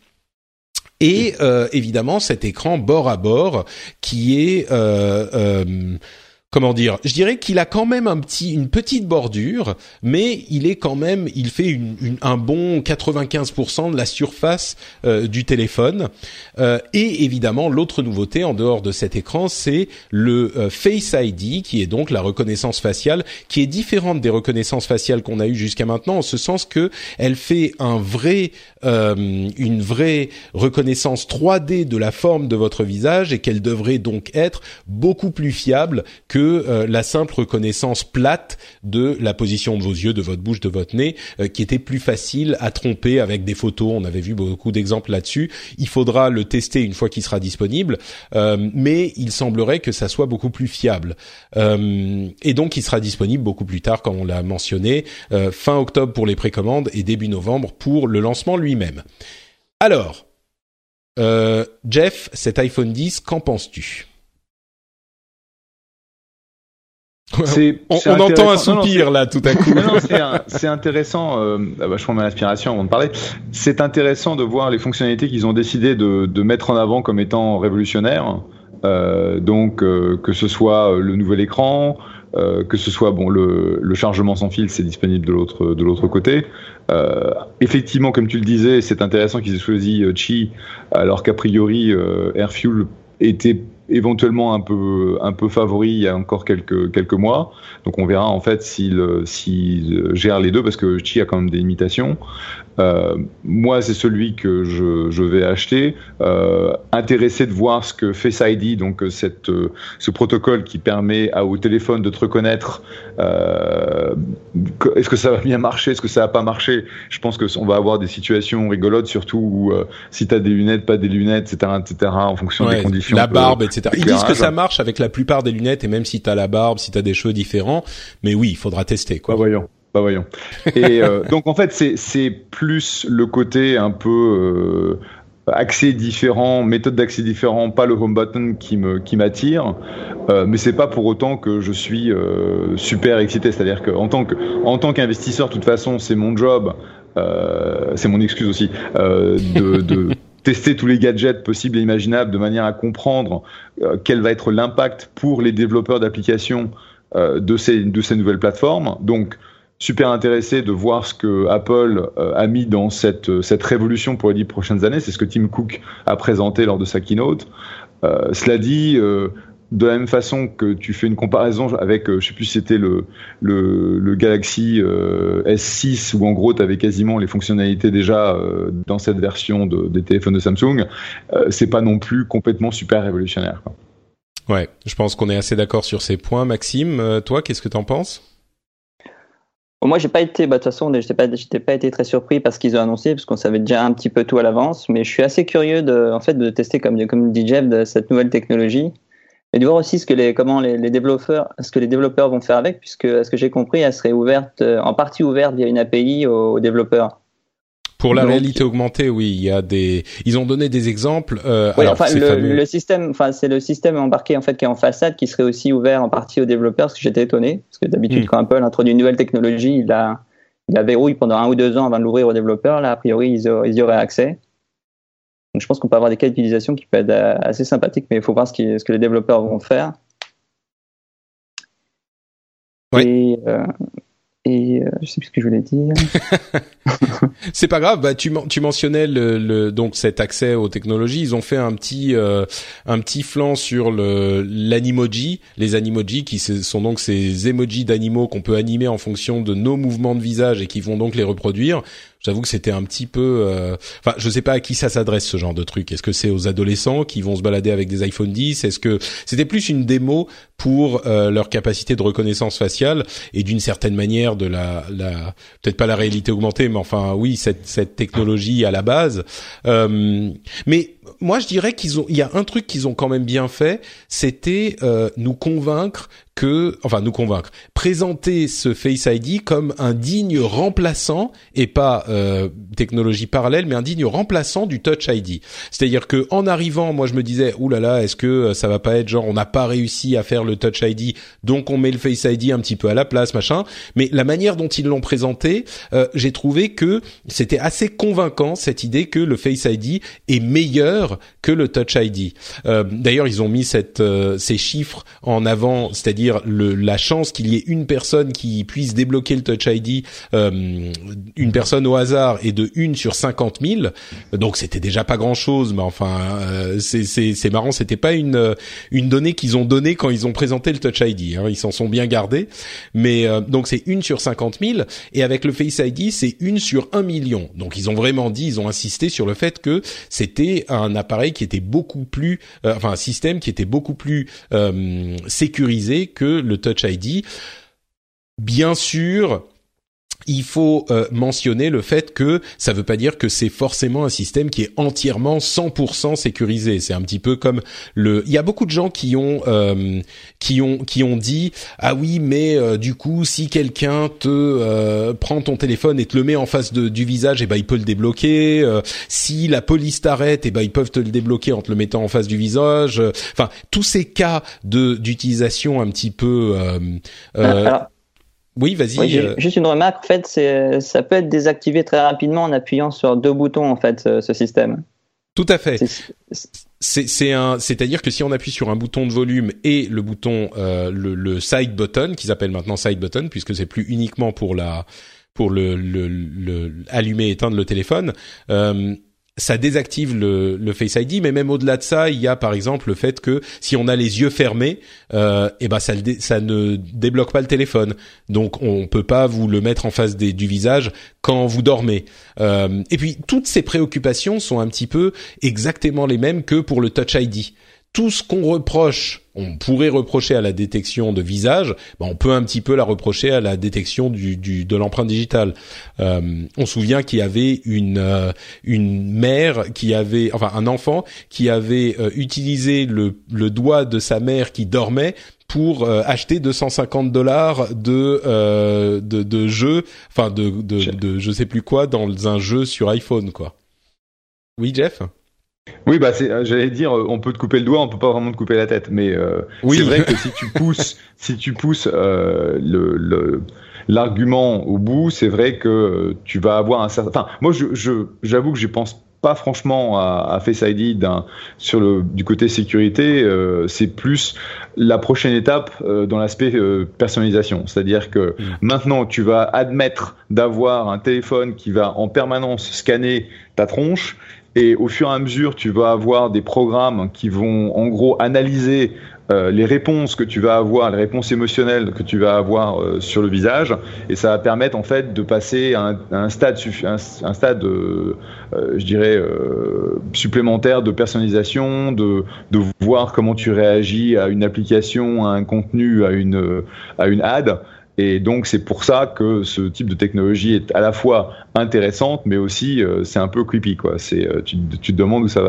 Et euh, évidemment cet écran bord à bord qui est euh, euh, comment dire, je dirais qu'il a quand même un petit, une petite bordure, mais il est quand même, il fait une, une, un bon quatre-vingt-quinze pour cent de la surface euh, du téléphone. Euh, et évidemment, l'autre nouveauté en dehors de cet écran, c'est le euh, Face I D, qui est donc la reconnaissance faciale, qui est différente des reconnaissances faciales qu'on a eues jusqu'à maintenant, en ce sens que elle fait un vrai, euh, une vraie reconnaissance trois D de la forme de votre visage et qu'elle devrait donc être beaucoup plus fiable que que euh, la simple reconnaissance plate de la position de vos yeux, de votre bouche, de votre nez, euh, qui était plus facile à tromper avec des photos. On avait vu beaucoup d'exemples là-dessus. Il faudra le tester une fois qu'il sera disponible, euh, mais il semblerait que ça soit beaucoup plus fiable. Euh, et donc, il sera disponible beaucoup plus tard, comme on l'a mentionné, euh, fin octobre pour les précommandes et début novembre pour le lancement lui-même. Alors, euh, Jeff, cet iPhone dix, qu'en penses-tu ? C'est, on c'est on entend un non, soupir non, là tout à coup. Non, non, c'est, un, c'est intéressant. Euh, bah, je prends ma respiration avant de parler. C'est intéressant de voir les fonctionnalités qu'ils ont décidé de, de mettre en avant comme étant révolutionnaires. Euh, donc euh, que ce soit le nouvel écran, euh, que ce soit bon le, le chargement sans fil, c'est disponible de l'autre de l'autre côté. Euh, effectivement, comme tu le disais, c'est intéressant qu'ils aient choisi euh, Qi, alors qu'a priori euh, AirFuel était éventuellement un peu un peu favori il y a encore quelques quelques mois. Donc on verra en fait s'il s'il gère les deux parce que Qi a quand même des limitations. Euh, moi c'est celui que je je vais acheter. Euh, intéressé de voir ce que Face I D, donc cette ce protocole qui permet à, au téléphone de te reconnaître. Euh, est-ce que ça va bien marcher, est-ce que ça va pas marcher? Je pense que on va avoir des situations rigolotes, surtout où euh, si t'as des lunettes, pas des lunettes, et cetera, et cetera, en fonction ouais, des conditions. La barbe, et cetera. Ils disent que ça marche avec la plupart des lunettes et même si t'as la barbe, si t'as des cheveux différents, mais oui, il faudra tester quoi. Bah voyons, bah voyons. Et euh, donc en fait c'est c'est plus le côté un peu euh, accès différent, méthode d'accès différent, pas le home button qui me qui m'attire, euh, mais c'est pas pour autant que je suis euh, super excité. C'est-à-dire que en tant que en tant qu'investisseur, de toute façon, c'est mon job, euh, c'est mon excuse aussi euh, de, de tester tous les gadgets possibles et imaginables de manière à comprendre euh, quel va être l'impact pour les développeurs d'applications euh, de ces de ces nouvelles plateformes. Donc super intéressé de voir ce que Apple euh, a mis dans cette cette révolution pour les dix prochaines années. C'est ce que Tim Cook a présenté lors de sa keynote. Euh, cela dit, euh, de la même façon que tu fais une comparaison avec, euh, je sais plus si c'était le le, le Galaxy euh, S six où en gros tu avais quasiment les fonctionnalités déjà euh, dans cette version de, des téléphones de Samsung, euh, c'est pas non plus complètement super révolutionnaire, quoi. Ouais, je pense qu'on est assez d'accord sur ces points. Maxime, euh, toi, qu'est-ce que t'en penses? Moi, j'ai pas été, bah, de toute façon, j'étais pas, j'étais pas été très surpris par ce qu'ils ont annoncé, parce qu'on savait déjà un petit peu tout à l'avance, mais je suis assez curieux de, en fait, de tester, comme, comme dit Jeff, de cette nouvelle technologie, et de voir aussi ce que les, comment les, les développeurs, ce que les développeurs vont faire avec, puisque, à ce que j'ai compris, elle serait ouverte, en partie ouverte via une A P I aux, aux développeurs. Pour la Donc, réalité augmentée, oui, il y a des, ils ont donné des exemples. Euh, oui, alors, enfin, c'est le, fameux... le système, enfin, c'est le système embarqué en fait qui est en façade, qui serait aussi ouvert en partie aux développeurs, parce que j'étais étonné, parce que d'habitude, Mm. quand Apple introduit une nouvelle technologie, il la, il la verrouille pendant un ou deux ans avant de l'ouvrir aux développeurs. Là, a priori, ils, auraient, ils y auraient accès. Donc, je pense qu'on peut avoir des cas d'utilisation qui peuvent être assez sympathiques, mais il faut voir ce, qui, ce que les développeurs vont faire. Ouais. Et, euh, et euh, je sais plus ce que je voulais dire. C'est pas grave. Bah, tu, tu mentionnais le, le donc cet accès aux technologies. Ils ont fait un petit euh, un petit flanc sur le l'animoji, les animojis qui sont donc ces emojis d'animaux qu'on peut animer en fonction de nos mouvements de visage et qui vont donc les reproduire. J'avoue que c'était un petit peu... Euh... Enfin, je sais pas à qui ça s'adresse, ce genre de truc. Est-ce que c'est aux adolescents qui vont se balader avec des iPhone dix? Est-ce que c'était plus une démo pour euh, leur capacité de reconnaissance faciale et d'une certaine manière de la... la peut-être pas la réalité augmentée, mais enfin, oui, cette, cette technologie à la base. Euh, mais moi, je dirais qu'ils ont... Il y a un truc qu'ils ont quand même bien fait, c'était euh, nous convaincre que, enfin nous convaincre, présenter ce Face I D comme un digne remplaçant et pas euh, technologie parallèle, mais un digne remplaçant du Touch I D. C'est-à-dire que en arrivant, moi je me disais, ouh là là, est-ce que ça va pas être genre on n'a pas réussi à faire le Touch I D, donc on met le Face I D un petit peu à la place, machin. Mais la manière dont ils l'ont présenté, euh, j'ai trouvé que c'était assez convaincant cette idée que le Face I D est meilleur que le Touch I D. Euh, d'ailleurs, ils ont mis cette, euh, ces chiffres en avant, c'est-à-dire Le, la chance qu'il y ait une personne qui puisse débloquer le Touch I D, euh, une personne au hasard, est de une sur cinquante mille. Donc c'était déjà pas grand-chose, mais enfin euh, c'est, c'est, c'est marrant. C'était pas une une donnée qu'ils ont donnée quand ils ont présenté le Touch I D. Hein, ils s'en sont bien gardés. Mais euh, donc c'est une sur cinquante mille, et avec le Face I D c'est une sur un million. Donc ils ont vraiment dit, ils ont insisté sur le fait que c'était un appareil qui était beaucoup plus, euh, enfin un système qui était beaucoup plus euh, sécurisé que le Touch I D. Bien sûr, il faut euh, mentionner le fait que ça veut pas dire que c'est forcément un système qui est entièrement cent pour cent sécurisé. C'est un petit peu comme le... Il y a beaucoup de gens qui ont euh, qui ont qui ont dit ah oui mais euh, du coup si quelqu'un te euh, prend ton téléphone et te le met en face de, du visage, et eh ben il peut le débloquer. Euh, si la police t'arrête, et eh ben ils peuvent te le débloquer en te le mettant en face du visage. Enfin tous ces cas de d'utilisation un petit peu. Euh, euh, Alors, Oui, vas-y. Oui, euh... Juste une remarque, en fait, c'est, ça peut être désactivé très rapidement en appuyant sur deux boutons, en fait, ce, ce système. Tout à fait. C'est, c'est, c'est un, c'est-à-dire que si on appuie sur un bouton de volume et le bouton, euh, le, le side button, qu'ils appellent maintenant side button, puisque c'est plus uniquement pour la, pour le, le, le allumer et éteindre le téléphone, euh, ça désactive le, le Face I D, mais même au-delà de ça, il y a par exemple le fait que si on a les yeux fermés, euh, et ben ça, le dé, ça ne débloque pas le téléphone, donc on peut pas vous le mettre en face des, du visage quand vous dormez. Euh, et puis toutes ces préoccupations sont un petit peu exactement les mêmes que pour le Touch I D. Tout ce qu'on reproche, on pourrait reprocher à la détection de visage, ben on peut un petit peu la reprocher à la détection du, du de l'empreinte digitale. Euh, on se souvient qu'il y avait une euh, une mère qui avait, enfin un enfant qui avait euh, utilisé le le doigt de sa mère qui dormait pour euh, acheter deux cent cinquante dollars de euh, de de jeux, enfin de de, de de je sais plus quoi dans un jeu sur iPhone quoi. Oui, Jeff. Oui, bah c'est, j'allais dire, on peut te couper le doigt, on peut pas vraiment te couper la tête, mais euh, oui. C'est vrai que si tu pousses, si tu pousses euh, le, le l'argument au bout, c'est vrai que tu vas avoir un certain. Enfin, moi, je, je j'avoue que je pense pas franchement à, à Face I D d'un, sur le du côté sécurité. Euh, c'est plus la prochaine étape euh, dans l'aspect euh, personnalisation, c'est-à-dire que mmh. maintenant tu vas admettre d'avoir un téléphone qui va en permanence scanner ta tronche. Et au fur et à mesure, tu vas avoir des programmes qui vont, en gros, analyser euh, les réponses que tu vas avoir, les réponses émotionnelles que tu vas avoir euh, sur le visage, et ça va permettre en fait de passer à un, à un stade, un, un stade, euh, euh, je dirais, euh, supplémentaire de personnalisation, de, de voir comment tu réagis à une application, à un contenu, à une, à une ad. Et donc c'est pour ça que ce type de technologie est à la fois intéressante, mais aussi euh, c'est un peu creepy quoi. C'est euh, tu, tu te demandes où ça va aller.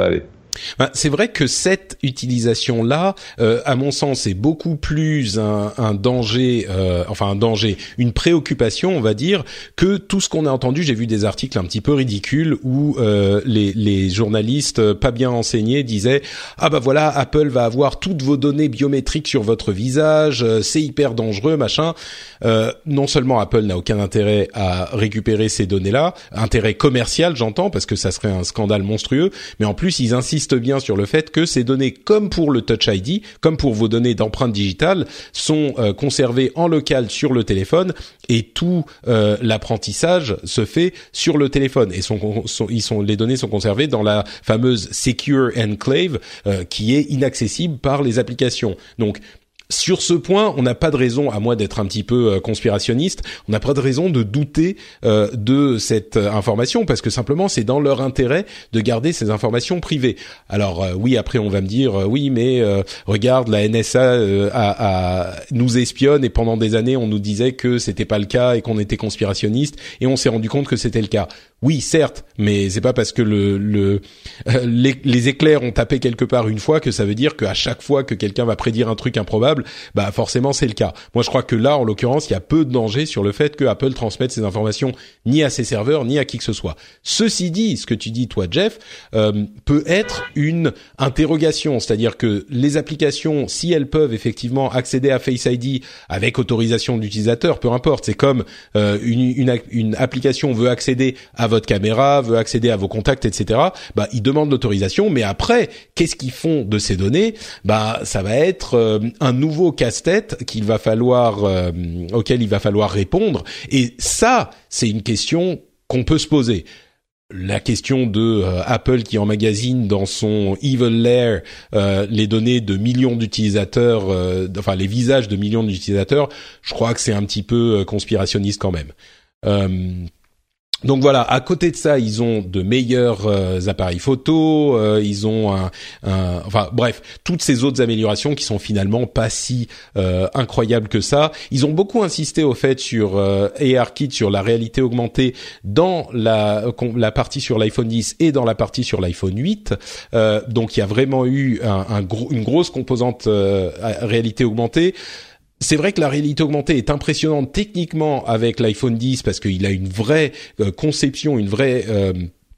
Ben, c'est vrai que cette utilisation-là, euh, à mon sens, est beaucoup plus un, un danger, euh, enfin un danger, une préoccupation, on va dire, que tout ce qu'on a entendu. J'ai vu des articles un petit peu ridicules où euh, les, les journalistes pas bien renseignés disaient « Ah bah voilà, Apple va avoir toutes vos données biométriques sur votre visage, c'est hyper dangereux, machin. Euh, » Non seulement Apple n'a aucun intérêt à récupérer ces données-là, intérêt commercial, j'entends, parce que ça serait un scandale monstrueux, mais en plus, ils insistent bien sur le fait que ces données, comme pour le Touch I D, comme pour vos données d'empreinte digitale, sont euh, conservées en local sur le téléphone et tout euh, l'apprentissage se fait sur le téléphone et sont, sont, ils sont, les données sont conservées dans la fameuse Secure Enclave euh, qui est inaccessible par les applications. Donc sur ce point, on n'a pas de raison, à moins d'être un petit peu euh, conspirationniste, on n'a pas de raison de douter euh, de cette euh, information, parce que simplement c'est dans leur intérêt de garder ces informations privées. Alors euh, oui, après on va me dire euh, oui, mais euh, regarde, la N S A euh, a, a, nous espionne et pendant des années on nous disait que c'était pas le cas et qu'on était conspirationniste et on s'est rendu compte que c'était le cas. Oui, certes, mais c'est pas parce que le, le euh, les, les éclairs ont tapé quelque part une fois que ça veut dire qu'à chaque fois que quelqu'un va prédire un truc improbable, bah forcément c'est le cas. Moi je crois que là en l'occurrence il y a peu de danger sur le fait que Apple transmette ces informations ni à ses serveurs ni à qui que ce soit. Ceci dit, ce que tu dis toi Jeff euh, peut être une interrogation, c'est-à-dire que les applications, si elles peuvent effectivement accéder à Face I D avec autorisation de l'utilisateur, peu importe, c'est comme euh, une, une, une application veut accéder à votre caméra, veut accéder à vos contacts, et cetera. Bah ils demandent l'autorisation, mais après qu'est-ce qu'ils font de ces données? Bah ça va être euh, un nouveau nouveau casse-tête qu'il va falloir euh, auquel il va falloir répondre, et ça c'est une question qu'on peut se poser. La question de euh, Apple qui emmagasine dans son Evil Lair euh, les données de millions d'utilisateurs, euh, enfin les visages de millions d'utilisateurs, je crois que c'est un petit peu euh, conspirationniste quand même. Euh, Donc voilà, à côté de ça, ils ont de meilleurs euh, appareils photo, euh, ils ont un, un, enfin bref, toutes ces autres améliorations qui sont finalement pas si euh, incroyables que ça. Ils ont beaucoup insisté au fait sur euh, A R Kit, sur la réalité augmentée dans la la partie sur l'iPhone dix et dans la partie sur l'iPhone huit. Euh, donc il y a vraiment eu un, un gros, une grosse composante euh, réalité augmentée. C'est vrai que la réalité augmentée est impressionnante techniquement avec l'iPhone dix parce qu'il a une vraie euh, conception, une vraie euh,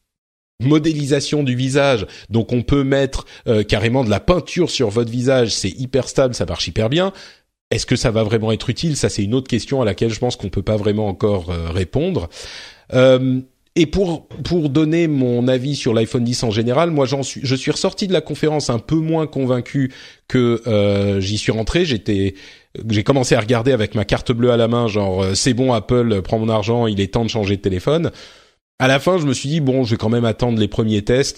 modélisation du visage. Donc on peut mettre euh, carrément de la peinture sur votre visage, c'est hyper stable, ça marche hyper bien. Est-ce que ça va vraiment être utile? Ça, c'est une autre question à laquelle je pense qu'on peut pas vraiment encore euh, répondre. Euh, Et pour pour donner mon avis sur l'iPhone dix en général, moi j'en suis je suis ressorti de la conférence un peu moins convaincu que euh, j'y suis rentré. J'étais j'ai commencé à regarder avec ma carte bleue à la main, genre euh, c'est bon Apple, prends mon argent, il est temps de changer de téléphone. À la fin, je me suis dit bon, je vais quand même attendre les premiers tests.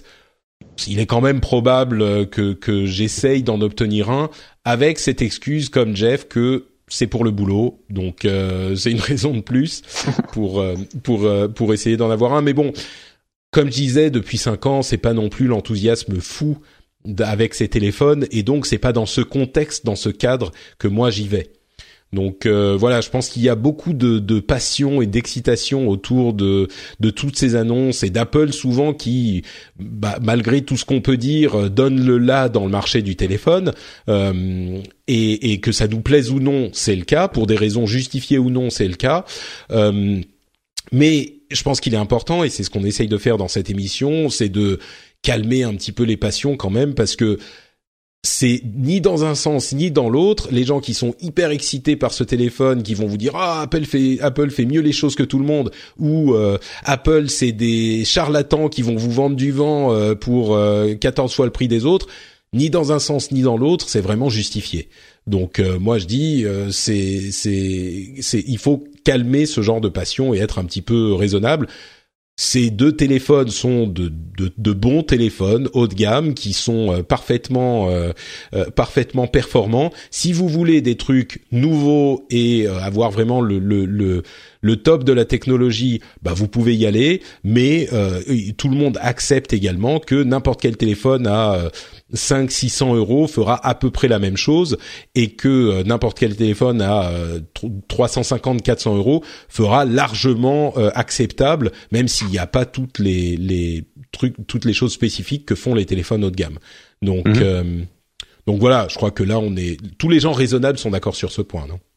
Il est quand même probable que que j'essaye d'en obtenir un avec cette excuse comme Jeff que c'est pour le boulot, donc euh, c'est une raison de plus pour euh, pour euh, pour essayer d'en avoir un. Mais bon, comme je disais, depuis cinq ans, c'est pas non plus l'enthousiasme fou avec ces téléphones, et donc c'est pas dans ce contexte, dans ce cadre que moi j'y vais. Donc euh, voilà, je pense qu'il y a beaucoup de, de passion et d'excitation autour de de toutes ces annonces et d'Apple souvent qui, bah, malgré tout ce qu'on peut dire, donne le là dans le marché du téléphone. Euh, et, et que ça nous plaise ou non, c'est le cas. Pour des raisons justifiées ou non, c'est le cas. Euh, mais je pense qu'il est important, et c'est ce qu'on essaye de faire dans cette émission, c'est de calmer un petit peu les passions quand même, parce que c'est ni dans un sens ni dans l'autre. Les gens qui sont hyper excités par ce téléphone, qui vont vous dire ah Apple fait Apple fait mieux les choses que tout le monde, ou euh, Apple c'est des charlatans qui vont vous vendre du vent euh, pour euh, quatorze fois le prix des autres. Ni dans un sens ni dans l'autre, c'est vraiment justifié. Donc euh, moi je dis euh, c'est c'est c'est il faut calmer ce genre de passion et être un petit peu raisonnable. Ces deux téléphones sont de, de, de bons téléphones haut de gamme qui sont euh, parfaitement euh, euh, parfaitement performants. Si vous voulez des trucs nouveaux et euh, avoir vraiment le, le le le top de la technologie, bah vous pouvez y aller. Mais euh, tout le monde accepte également que n'importe quel téléphone à euh, cinq cents six cents euros fera à peu près la même chose, et que euh, n'importe quel téléphone à euh, trois cent cinquante quatre cents euros fera largement euh, acceptable, même si s'il n'y a pas toutes les, les trucs, toutes les choses spécifiques que font les téléphones haut de gamme. Donc, mmh. euh, donc voilà, je crois que là, on est, tous les gens raisonnables sont d'accord sur ce point, non?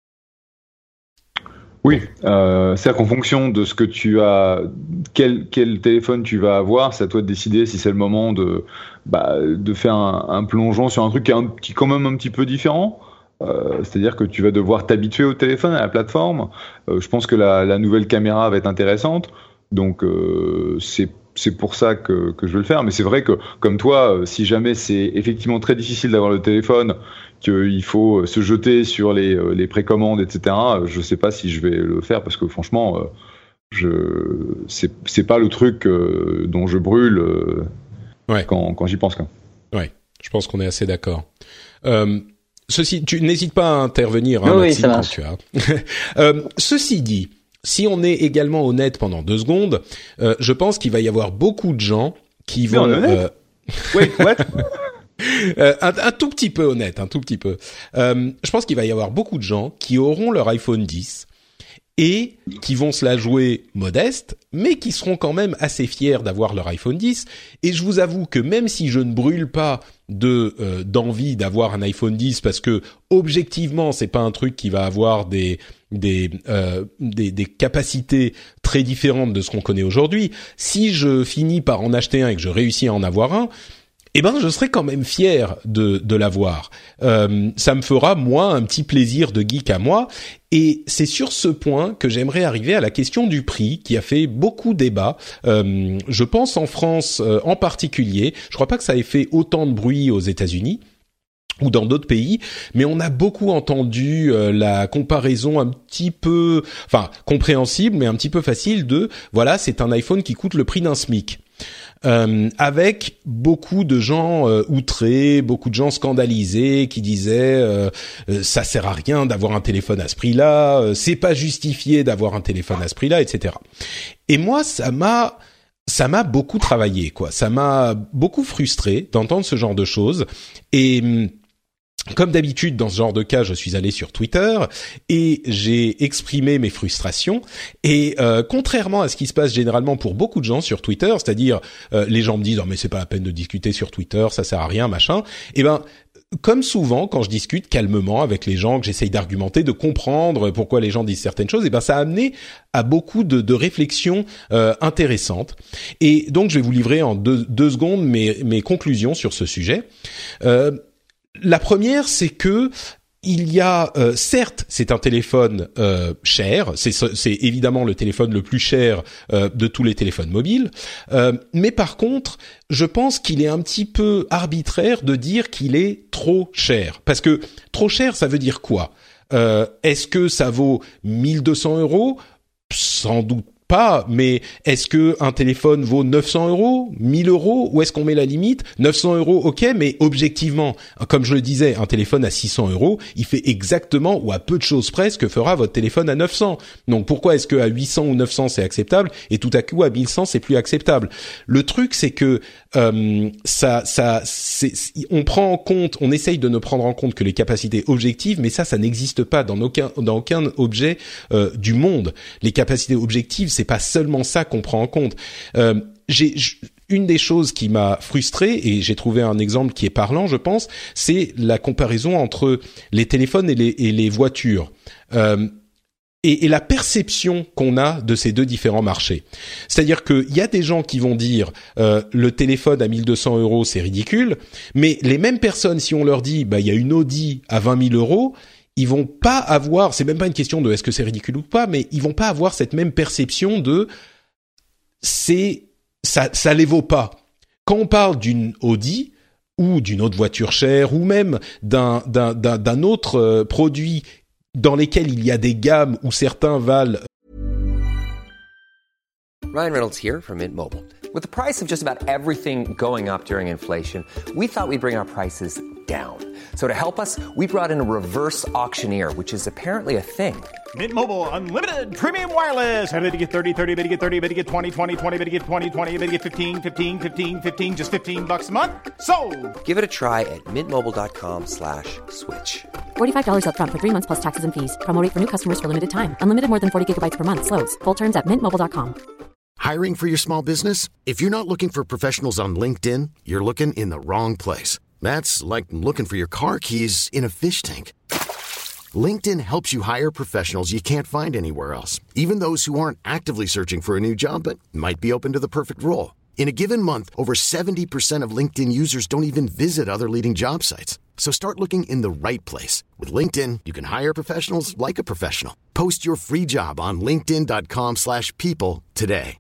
Oui, euh, c'est-à-dire qu'en fonction de ce que tu as, quel, quel téléphone tu vas avoir, c'est à toi de décider si c'est le moment de, bah, de faire un, un plongeon sur un truc qui est un petit, quand même un petit peu différent. Euh, c'est-à-dire que tu vas devoir t'habituer au téléphone, à la plateforme. Euh, je pense que la, la nouvelle caméra va être intéressante, donc euh, c'est c'est pour ça que, que je veux le faire. Mais c'est vrai que, comme toi, euh, si jamais c'est effectivement très difficile d'avoir le téléphone, qu'il faut se jeter sur les, les précommandes, et cetera, je sais pas si je vais le faire parce que franchement, euh, je c'est c'est pas le truc euh, dont je brûle euh, ouais. quand quand j'y pense. Quoi. Ouais, je pense qu'on est assez d'accord. Euh, ceci, tu n'hésites pas à intervenir, hein, oui, Maxime, oui, quand tu as. euh, ceci dit. Si on est également honnête pendant deux secondes, euh, je pense qu'il va y avoir beaucoup de gens qui vont... Euh... Wait, what? euh, un, un tout petit peu honnête, un tout petit peu. Euh, je pense qu'il va y avoir beaucoup de gens qui auront leur iPhone dix et qui vont se la jouer modeste, mais qui seront quand même assez fiers d'avoir leur iPhone dix. Et je vous avoue que même si je ne brûle pas de euh, d'envie d'avoir un iPhone dix, parce que objectivement, c'est pas un truc qui va avoir des des euh, des, des capacités très différentes de ce qu'on connaît aujourd'hui. Si je finis par en acheter un et que je réussis à en avoir un, eh ben, je serai quand même fier de de l'avoir. Euh, ça me fera moi un petit plaisir de geek à moi. Et c'est sur ce point que j'aimerais arriver à la question du prix, qui a fait beaucoup débat. Euh, je pense en France euh, en particulier. Je crois pas que ça ait fait autant de bruit aux États-Unis ou dans d'autres pays, mais on a beaucoup entendu euh, la comparaison un petit peu, enfin compréhensible, mais un petit peu facile de, voilà, c'est un iPhone qui coûte le prix d'un SMIC. Euh, avec beaucoup de gens euh, outrés, beaucoup de gens scandalisés qui disaient euh, euh, ça sert à rien d'avoir un téléphone à ce prix-là, euh, c'est pas justifié d'avoir un téléphone à ce prix-là, et cetera. Et moi, ça m'a ça m'a beaucoup travaillé, quoi. Ça m'a beaucoup frustré d'entendre ce genre de choses. Et comme d'habitude, dans ce genre de cas, je suis allé sur Twitter et j'ai exprimé mes frustrations. Et euh, contrairement à ce qui se passe généralement pour beaucoup de gens sur Twitter, c'est-à-dire euh, les gens me disent « Oh mais c'est pas la peine de discuter sur Twitter, ça sert à rien, machin », eh ben comme souvent, quand je discute calmement avec les gens, que j'essaye d'argumenter, de comprendre pourquoi les gens disent certaines choses, eh ben ça a amené à beaucoup de, de réflexions euh, intéressantes. Et donc, je vais vous livrer en deux, deux secondes mes, mes conclusions sur ce sujet. Euh, La première, c'est que il y a, euh, certes, c'est un téléphone euh, cher, c'est, c'est évidemment le téléphone le plus cher euh, de tous les téléphones mobiles, euh, mais par contre, je pense qu'il est un petit peu arbitraire de dire qu'il est trop cher. Parce que trop cher, ça veut dire quoi ? euh, Est-ce que ça vaut mille deux cents euros ? Sans doute pas, mais est-ce que un téléphone vaut neuf cents euros, mille euros, où est-ce qu'on met la limite ? neuf cents euros, ok, mais objectivement, comme je le disais, un téléphone à six cents euros, il fait exactement ou à peu de choses près ce que fera votre téléphone à neuf cents. Donc pourquoi est-ce que à huit cents ou neuf cents c'est acceptable et tout à coup à mille cent c'est plus acceptable ? Le truc c'est que euh, ça, ça, c'est, on prend en compte, on essaye de ne prendre en compte que les capacités objectives, mais ça, ça n'existe pas dans aucun dans aucun objet euh, du monde. Les capacités objectives, c'est pas seulement ça qu'on prend en compte. Euh, j'ai une des choses qui m'a frustré, et j'ai trouvé un exemple qui est parlant, je pense, c'est la comparaison entre les téléphones et les, et les voitures. Euh, Et, et la perception qu'on a de ces deux différents marchés. C'est-à-dire qu'il y a des gens qui vont dire euh, le téléphone à mille deux cents euros c'est ridicule, mais les mêmes personnes, si on leur dit bah il y a une Audi à vingt mille euros, ils vont pas avoir, c'est même pas une question de est-ce que c'est ridicule ou pas, mais ils vont pas avoir cette même perception de c'est ça ça les vaut pas. Quand on parle d'une Audi ou d'une autre voiture chère ou même d'un d'un d'un, d'un autre euh, produit dans lesquels il y a des gammes où certains valent. Ryan Reynolds here from Mint Mobile. With the price of just about everything going up during inflation, we thought we'd bring our prices down. So to help us, we brought in a reverse auctioneer, which is apparently a thing. Mint Mobile Unlimited Premium Wireless. How to get thirty, thirty, how to get thirty, how to get twenty, twenty, twenty, how to get twenty, twenty, how to get fifteen, fifteen, fifteen, fifteen, just fifteen bucks a month? Sold! Give it a try at mintmobile.com slash switch. forty-five dollars up front for three months plus taxes and fees. Promo rate for new customers for limited time. Unlimited more than forty gigabytes per month. Slows full terms at mint mobile dot com. Hiring for your small business? If you're not looking for professionals on LinkedIn, you're looking in the wrong place. That's like looking for your car keys in a fish tank. LinkedIn helps you hire professionals you can't find anywhere else, even those who aren't actively searching for a new job but might be open to the perfect role. In a given month, over seventy percent of LinkedIn users don't even visit other leading job sites. So start looking in the right place. With LinkedIn, you can hire professionals like a professional. Post your free job on linkedin.com slash people today.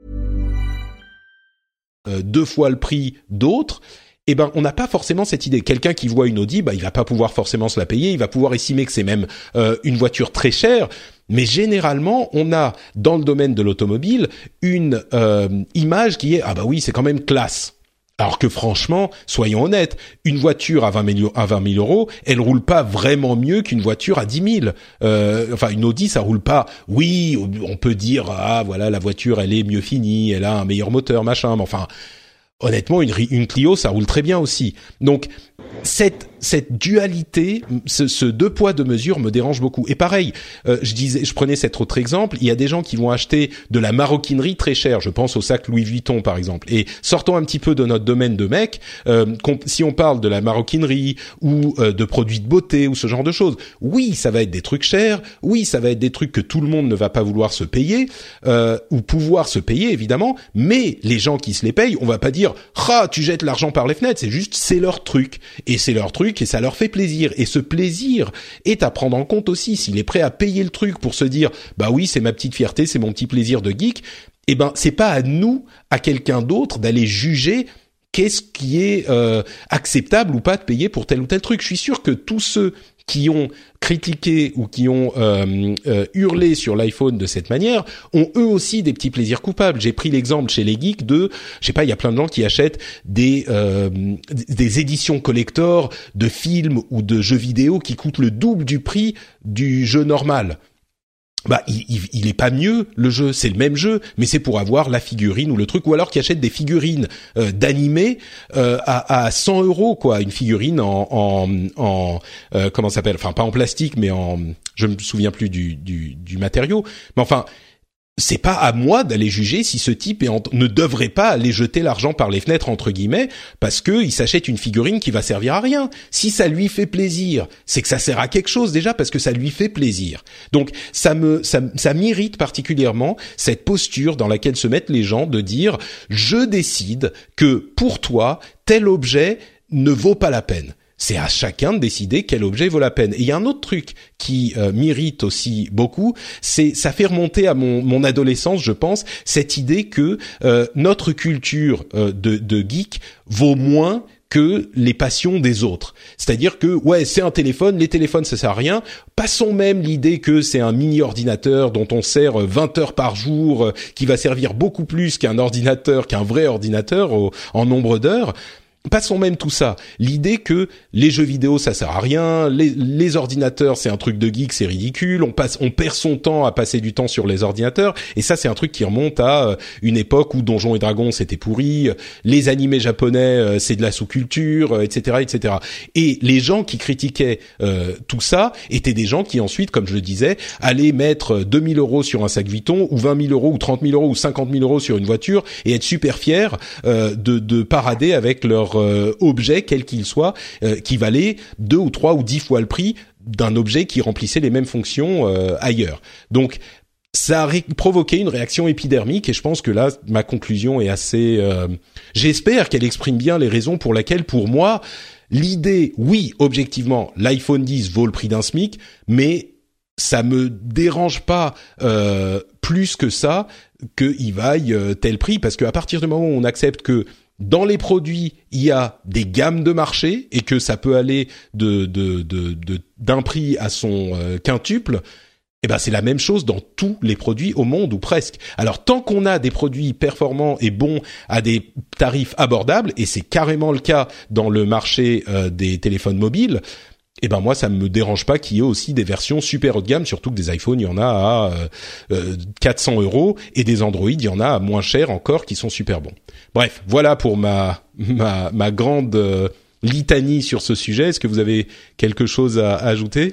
Euh, deux fois le prix d'autres, eh ben on n'a pas forcément cette idée. Quelqu'un qui voit une Audi, bah il va pas pouvoir forcément se la payer, il va pouvoir estimer que c'est même euh, une voiture très chère. Mais généralement, on a dans le domaine de l'automobile une euh, image qui est ah bah oui c'est quand même classe. Alors que franchement, soyons honnêtes, une voiture à vingt mille euros, elle roule pas vraiment mieux qu'une voiture à dix mille. Euh, enfin, une Audi, ça roule pas. Oui, on peut dire, ah, voilà, la voiture, elle est mieux finie, elle a un meilleur moteur, machin. Mais enfin, honnêtement, une, une Clio, ça roule très bien aussi. Donc, cette cette dualité, ce, ce deux poids deux mesures me dérange beaucoup. Et pareil, euh, je disais, je prenais cet autre exemple. Il y a des gens qui vont acheter de la maroquinerie très chère. Je pense au sac Louis Vuitton par exemple. Et sortons un petit peu de notre domaine de mec. Euh, si on parle de la maroquinerie ou euh, de produits de beauté ou ce genre de choses, oui, ça va être des trucs chers. Oui, ça va être des trucs que tout le monde ne va pas vouloir se payer euh, ou pouvoir se payer évidemment. Mais les gens qui se les payent, on va pas dire ah tu jettes l'argent par les fenêtres. C'est juste c'est leur truc et c'est leur truc. Et ça leur fait plaisir. Et ce plaisir est à prendre en compte aussi. S'il est prêt à payer le truc pour se dire, bah oui, c'est ma petite fierté, c'est mon petit plaisir de geek, eh ben, c'est pas à nous, à quelqu'un d'autre, d'aller juger qu'est-ce qui est euh, acceptable ou pas de payer pour tel ou tel truc. Je suis sûr que tous ceux qui ont critiqué ou qui ont euh, euh, hurlé sur l'iPhone de cette manière ont eux aussi des petits plaisirs coupables. J'ai pris l'exemple chez les geeks de, je sais pas, il y a plein de gens qui achètent des euh, des éditions collector de films ou de jeux vidéo qui coûtent le double du prix du jeu normal. Bah, il, il, il est pas mieux le jeu, c'est le même jeu, mais c'est pour avoir la figurine ou le truc, ou alors qui achètent des figurines euh, d'animés euh, à, à cent euros quoi, une figurine en, en, en euh, comment ça s'appelle, enfin pas en plastique, mais en, je me souviens plus du, du, du matériau, mais enfin. C'est pas à moi d'aller juger si ce type est en, ne devrait pas aller jeter l'argent par les fenêtres entre guillemets parce que il s'achète une figurine qui va servir à rien. Si ça lui fait plaisir, c'est que ça sert à quelque chose déjà parce que ça lui fait plaisir. Donc ça me ça, ça m'irrite particulièrement cette posture dans laquelle se mettent les gens de dire je décide que pour toi tel objet ne vaut pas la peine. C'est à chacun de décider quel objet vaut la peine. Et il y a un autre truc qui euh, m'irrite aussi beaucoup, c'est ça fait remonter à mon, mon adolescence, je pense, cette idée que euh, notre culture euh, de, de geek vaut moins que les passions des autres. C'est-à-dire que, ouais, c'est un téléphone, les téléphones ça sert à rien. Passons même l'idée que c'est un mini-ordinateur dont on sert vingt heures par jour, euh, qui va servir beaucoup plus qu'un ordinateur, qu'un vrai ordinateur au, en nombre d'heures. Passons même tout ça. L'idée que les jeux vidéo ça sert à rien, les, les ordinateurs c'est un truc de geek, c'est ridicule. On passe, on perd son temps à passer du temps sur les ordinateurs. Et ça c'est un truc qui remonte à une époque où Donjons et Dragons c'était pourri, les animés japonais c'est de la sous-culture, et cetera, et cetera. Et les gens qui critiquaient euh, tout ça étaient des gens qui ensuite, comme je le disais, allaient mettre deux mille euros sur un sac Vuitton ou vingt mille euros ou trente mille euros ou cinquante mille euros sur une voiture et être super fiers euh, de, de parader avec leur Euh, objet quel qu'il soit euh, qui valait deux ou trois ou dix fois le prix d'un objet qui remplissait les mêmes fonctions euh, ailleurs. Donc ça a ré- provoqué une réaction épidermique et je pense que là ma conclusion est assez euh, j'espère qu'elle exprime bien les raisons pour lesquelles pour moi l'idée oui objectivement l'iPhone dix vaut le prix d'un SMIC mais ça me dérange pas euh, plus que ça qu'il vaille euh, tel prix parce qu'à partir du moment où on accepte que dans les produits, il y a des gammes de marché et que ça peut aller de, de, de, de d'un prix à son euh, quintuple. Eh ben c'est la même chose dans tous les produits au monde ou presque. Alors tant qu'on a des produits performants et bons à des tarifs abordables et c'est carrément le cas dans le marché euh, des téléphones mobiles. Eh ben moi ça me dérange pas qu'il y ait aussi des versions super haut de gamme, surtout que des iPhones il y en a à euh, euh, quatre cents euros et des Android il y en a à moins cher encore qui sont super bons. Bref, voilà pour ma ma ma grande euh, litanie sur ce sujet. Est-ce que vous avez quelque chose à, à ajouter,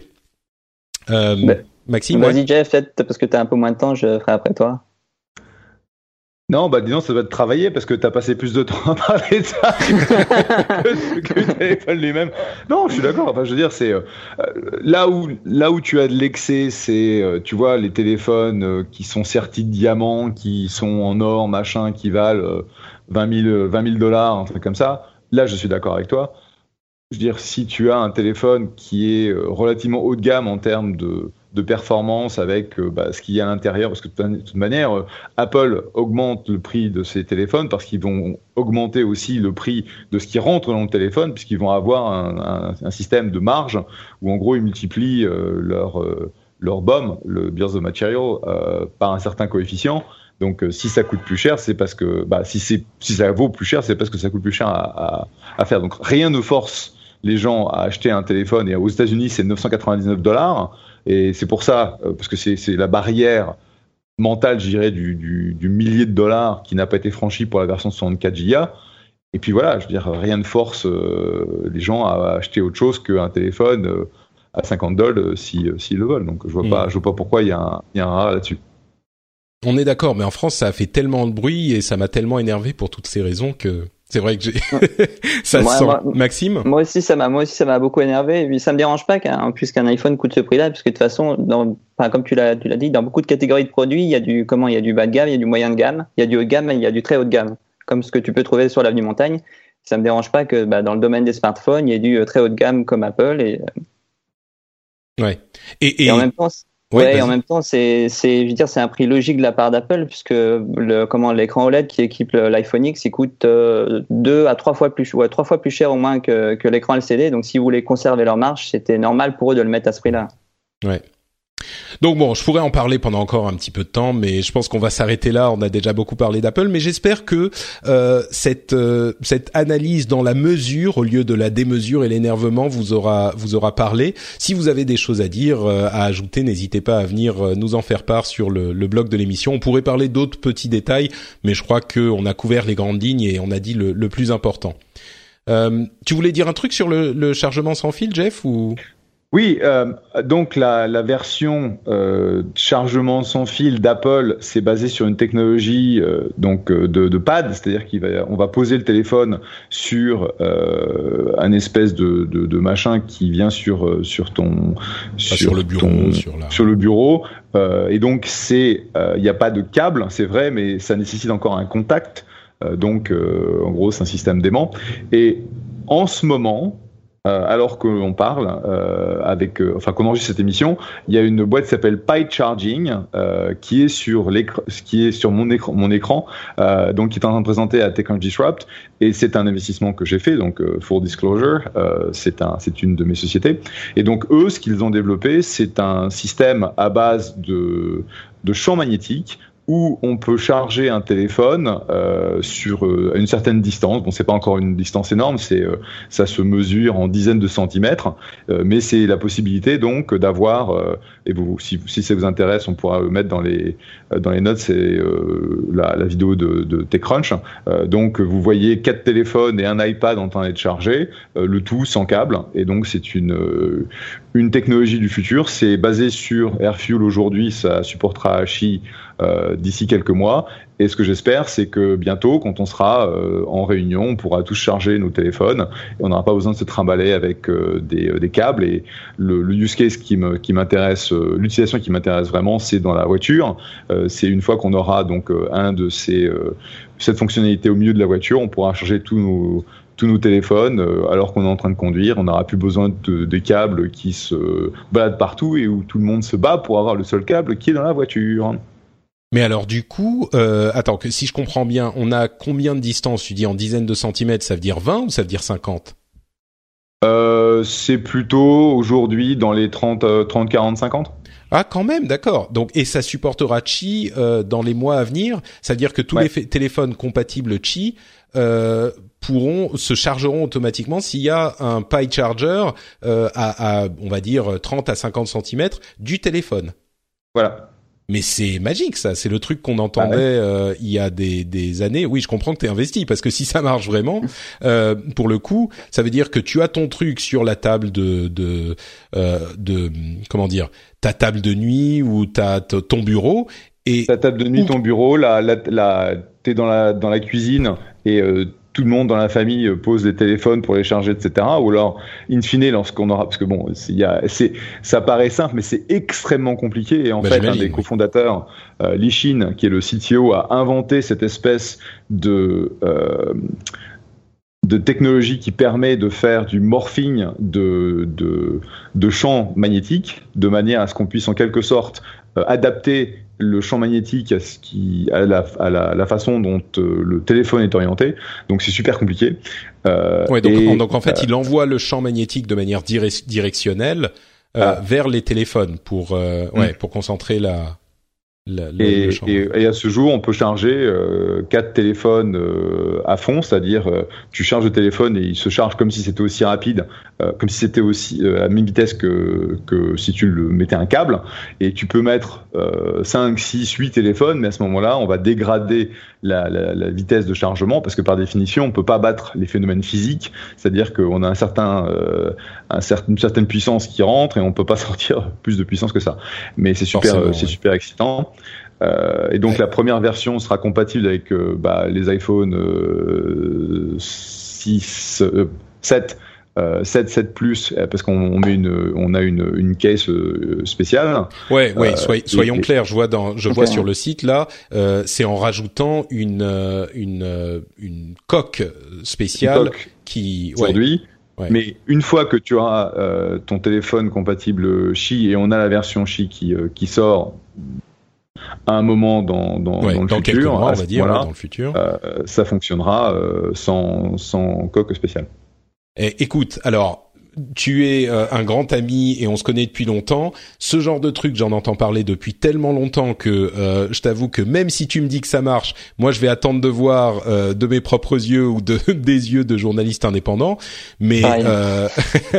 euh, ben, Maxime? Vas-y ouais. Jeff, peut-être parce que t'as un peu moins de temps, je ferai après toi. Non, bah disons, ça doit te travailler parce que t'as passé plus de temps à parler de ça que, que le téléphone lui-même. Non, je suis d'accord. Enfin, je veux dire, c'est euh, là où là où tu as de l'excès, c'est euh, tu vois les téléphones euh, qui sont sertis de diamants, qui sont en or, machin, qui valent euh, vingt mille dollars, un truc comme ça. Là, je suis d'accord avec toi. Je veux dire, si tu as un téléphone qui est euh, relativement haut de gamme en termes de de performance avec euh, bah, ce qu'il y a à l'intérieur, parce que de toute manière, euh, Apple augmente le prix de ses téléphones parce qu'ils vont augmenter aussi le prix de ce qui rentre dans le téléphone, puisqu'ils vont avoir un, un, un système de marge où en gros ils multiplient euh, leur, euh, leur B O M, le Bills of Material, euh, par un certain coefficient. Donc euh, si ça coûte plus cher, c'est parce que bah, si, c'est, si ça vaut plus cher, c'est parce que ça coûte plus cher à, à, à faire. Donc rien ne force les gens à acheter un téléphone, et aux États-Unis c'est neuf cent quatre-vingt-dix-neuf dollars. Et c'est pour ça, euh, parce que c'est, c'est la barrière mentale, je dirais, du, du, du millier de dollars qui n'a pas été franchie pour la version soixante-quatre gigas. Et puis voilà, je veux dire, rien ne force euh, les gens à acheter autre chose qu'un téléphone euh, à cinquante dollars euh, si, euh, s'ils le veulent. Donc je vois mmh. pas, je vois pas pourquoi il y a un, il y a un rat là-dessus. On est d'accord, mais en France, ça a fait tellement de bruit et ça m'a tellement énervé pour toutes ces raisons que c'est vrai que j'ai ça moi, sent. Moi, Maxime, moi aussi ça m'a, moi aussi ça m'a beaucoup énervé. Et puis ça me dérange pas qu'un, puisqu'un iPhone coûte ce prix-là, puisque de toute façon, dans, enfin, comme tu l'as, tu l'as dit, dans beaucoup de catégories de produits, il y a du, comment, il y a du bas de gamme, il y a du moyen de gamme, il y a du haut de gamme, et il y a du très haut de gamme, comme ce que tu peux trouver sur l'avenue Montagne. Ça me dérange pas que, bah, dans le domaine des smartphones, il y ait du très haut de gamme comme Apple et. Ouais. Et, et... et en même temps. Ouais, ouais, et en même temps, c'est, c'est, je veux dire, c'est un prix logique de la part d'Apple, puisque le, comment, l'écran O L E D qui équipe l'iPhone X, il coûte euh, deux à trois fois plus, ouais, trois fois plus cher au moins que, que l'écran L C D. Donc, si vous voulez conserver leur marge, c'était normal pour eux de le mettre à ce prix-là. Ouais. Donc bon, je pourrais en parler pendant encore un petit peu de temps, mais je pense qu'on va s'arrêter là. On a déjà beaucoup parlé d'Apple, mais j'espère que euh, cette euh, cette analyse dans la mesure au lieu de la démesure et l'énervement vous aura vous aura parlé. Si vous avez des choses à dire, euh, à ajouter, n'hésitez pas à venir euh, nous en faire part sur le, le blog de l'émission. On pourrait parler d'autres petits détails, mais je crois que on a couvert les grandes lignes et on a dit le, le plus important. Euh, tu voulais dire un truc sur le, le chargement sans fil, Jeff, ou? Oui, euh, donc la, la version euh, chargement sans fil d'Apple, c'est basé sur une technologie euh, donc de, de pad, c'est-à-dire qu'il va, on va poser le téléphone sur euh, un espèce de, de, de machin qui vient sur sur ton sur, sur le bureau, ton, sur, la... sur le bureau, euh, et donc c'est il n'y a pas de câble, c'est vrai, mais ça nécessite encore un contact, euh, donc euh, en gros c'est un système d'aimant, et en ce moment. Euh, alors qu'on parle euh, avec, euh, enfin qu'on enregistre cette émission, il y a une boîte qui s'appelle Pi Charging euh, qui est sur l'écran, qui est sur mon écran, mon écran, euh, donc qui est en train de présenter à Technology Disrupt, et c'est un investissement que j'ai fait, donc euh, full disclosure, euh, c'est un, c'est une de mes sociétés, et donc eux, ce qu'ils ont développé, c'est un système à base de de champs magnétiques où on peut charger un téléphone euh, sur euh, une certaine distance. Bon, c'est pas encore une distance énorme, c'est euh, ça se mesure en dizaines de centimètres, euh, mais c'est la possibilité donc d'avoir euh, et vous, si, si ça vous intéresse, on pourra le mettre dans les dans les notes, c'est euh, la, la vidéo de, de TechCrunch. Euh, donc vous voyez quatre téléphones et un iPad en train d'être chargés, euh, le tout sans câble, et donc c'est une euh, une technologie du futur. C'est basé sur AirFuel aujourd'hui, ça supportera Qi Euh, d'ici quelques mois, et ce que j'espère, c'est que bientôt, quand on sera euh, en réunion, on pourra tous charger nos téléphones et on n'aura pas besoin de se trimballer avec euh, des, euh, des câbles. Et le, le use case qui me, qui m'intéresse, euh, l'utilisation qui m'intéresse vraiment, c'est dans la voiture. Euh, c'est une fois qu'on aura donc euh, un de ces euh, cette fonctionnalité au milieu de la voiture, on pourra charger tous nos tous nos téléphones euh, alors qu'on est en train de conduire. On n'aura plus besoin de des câbles qui se baladent partout et où tout le monde se bat pour avoir le seul câble qui est dans la voiture. Mais alors du coup, euh, attends, que si je comprends bien, on a combien de distance? Tu dis en dizaines de centimètres, ça veut dire vingt ou ça veut dire cinquante? euh, C'est plutôt aujourd'hui dans les trente, quarante, cinquante. Ah, quand même, d'accord. Donc, et ça supportera Qi euh, dans les mois à venir. Ça veut dire que tous ouais. les f- téléphones compatibles Qi euh, pourront se chargeront automatiquement s'il y a un Pi Charger euh, à, à, on va dire, trente à cinquante centimètres du téléphone. Voilà. Mais c'est magique, ça. C'est le truc qu'on entendait ah ouais. euh, il y a des, des années. Oui, je comprends que t'es investi, parce que si ça marche vraiment, euh, pour le coup, ça veut dire que tu as ton truc sur la table de de euh, de comment dire, ta table de nuit ou ta ton bureau, et ta table de nuit, ton bureau, la la, la t'es dans la dans la cuisine et euh, tout le monde dans la famille pose des téléphones pour les charger, et cetera. Ou alors, in fine, lorsqu'on aura, parce que bon, c'est, y a, c'est, ça paraît simple, mais c'est extrêmement compliqué. Et en bah, fait, un des oui. cofondateurs, euh, Li Shin, qui est le C T O, a inventé cette espèce de euh, de technologie qui permet de faire du morphing de de de champs magnétiques, de manière à ce qu'on puisse en quelque sorte euh, adapter le champ magnétique à, ce qui, à, la, à la, la façon dont euh, le téléphone est orienté. Donc c'est super compliqué. Euh, ouais, donc, et, donc en fait, euh, il envoie le champ magnétique de manière dire- directionnelle euh, ah. vers les téléphones pour, euh, ouais, mmh. pour concentrer la... La, la, et, et, et à ce jour, on peut charger euh, quatre téléphones euh, à fond, c'est-à-dire euh, tu charges le téléphone et il se charge comme si c'était aussi rapide, euh, comme si c'était aussi euh, à la même vitesse que, que si tu le mettais un câble. Et tu peux mettre euh, cinq, six, huit téléphones, mais à ce moment-là, on va dégrader la, la, la vitesse de chargement parce que par définition, on peut pas battre les phénomènes physiques, c'est-à-dire qu'on a un certain, euh, un certain, une certaine puissance qui rentre et on peut pas sortir plus de puissance que ça. Mais c'est super, euh, c'est ouais. super excitant. Euh, et donc ouais. la première version sera compatible avec euh, bah, les iPhone euh, six, euh, sept, euh, sept, sept Plus, parce qu'on on met une, on a une, une case euh, spéciale. Ouais, ouais. Euh, soy, soyons et, clairs. Je vois dans, je okay. vois sur le site là, euh, c'est en rajoutant une, une, une coque spéciale une coque qui aujourd'hui. Ouais. Mais une fois que tu auras euh, ton téléphone compatible Qi, et on a la version Qi qui, euh, qui sort à un moment dans, dans, ouais, dans le dans futur, mois, on va dire, ouais, dans le futur. Euh, ça fonctionnera euh, sans, sans coque spéciale. Et, écoute, alors, tu es euh, un grand ami et on se connaît depuis longtemps. Ce genre de truc, j'en entends parler depuis tellement longtemps que euh, je t'avoue que même si tu me dis que ça marche, moi je vais attendre de voir euh, de mes propres yeux ou de des yeux de journalistes indépendants. Mais euh,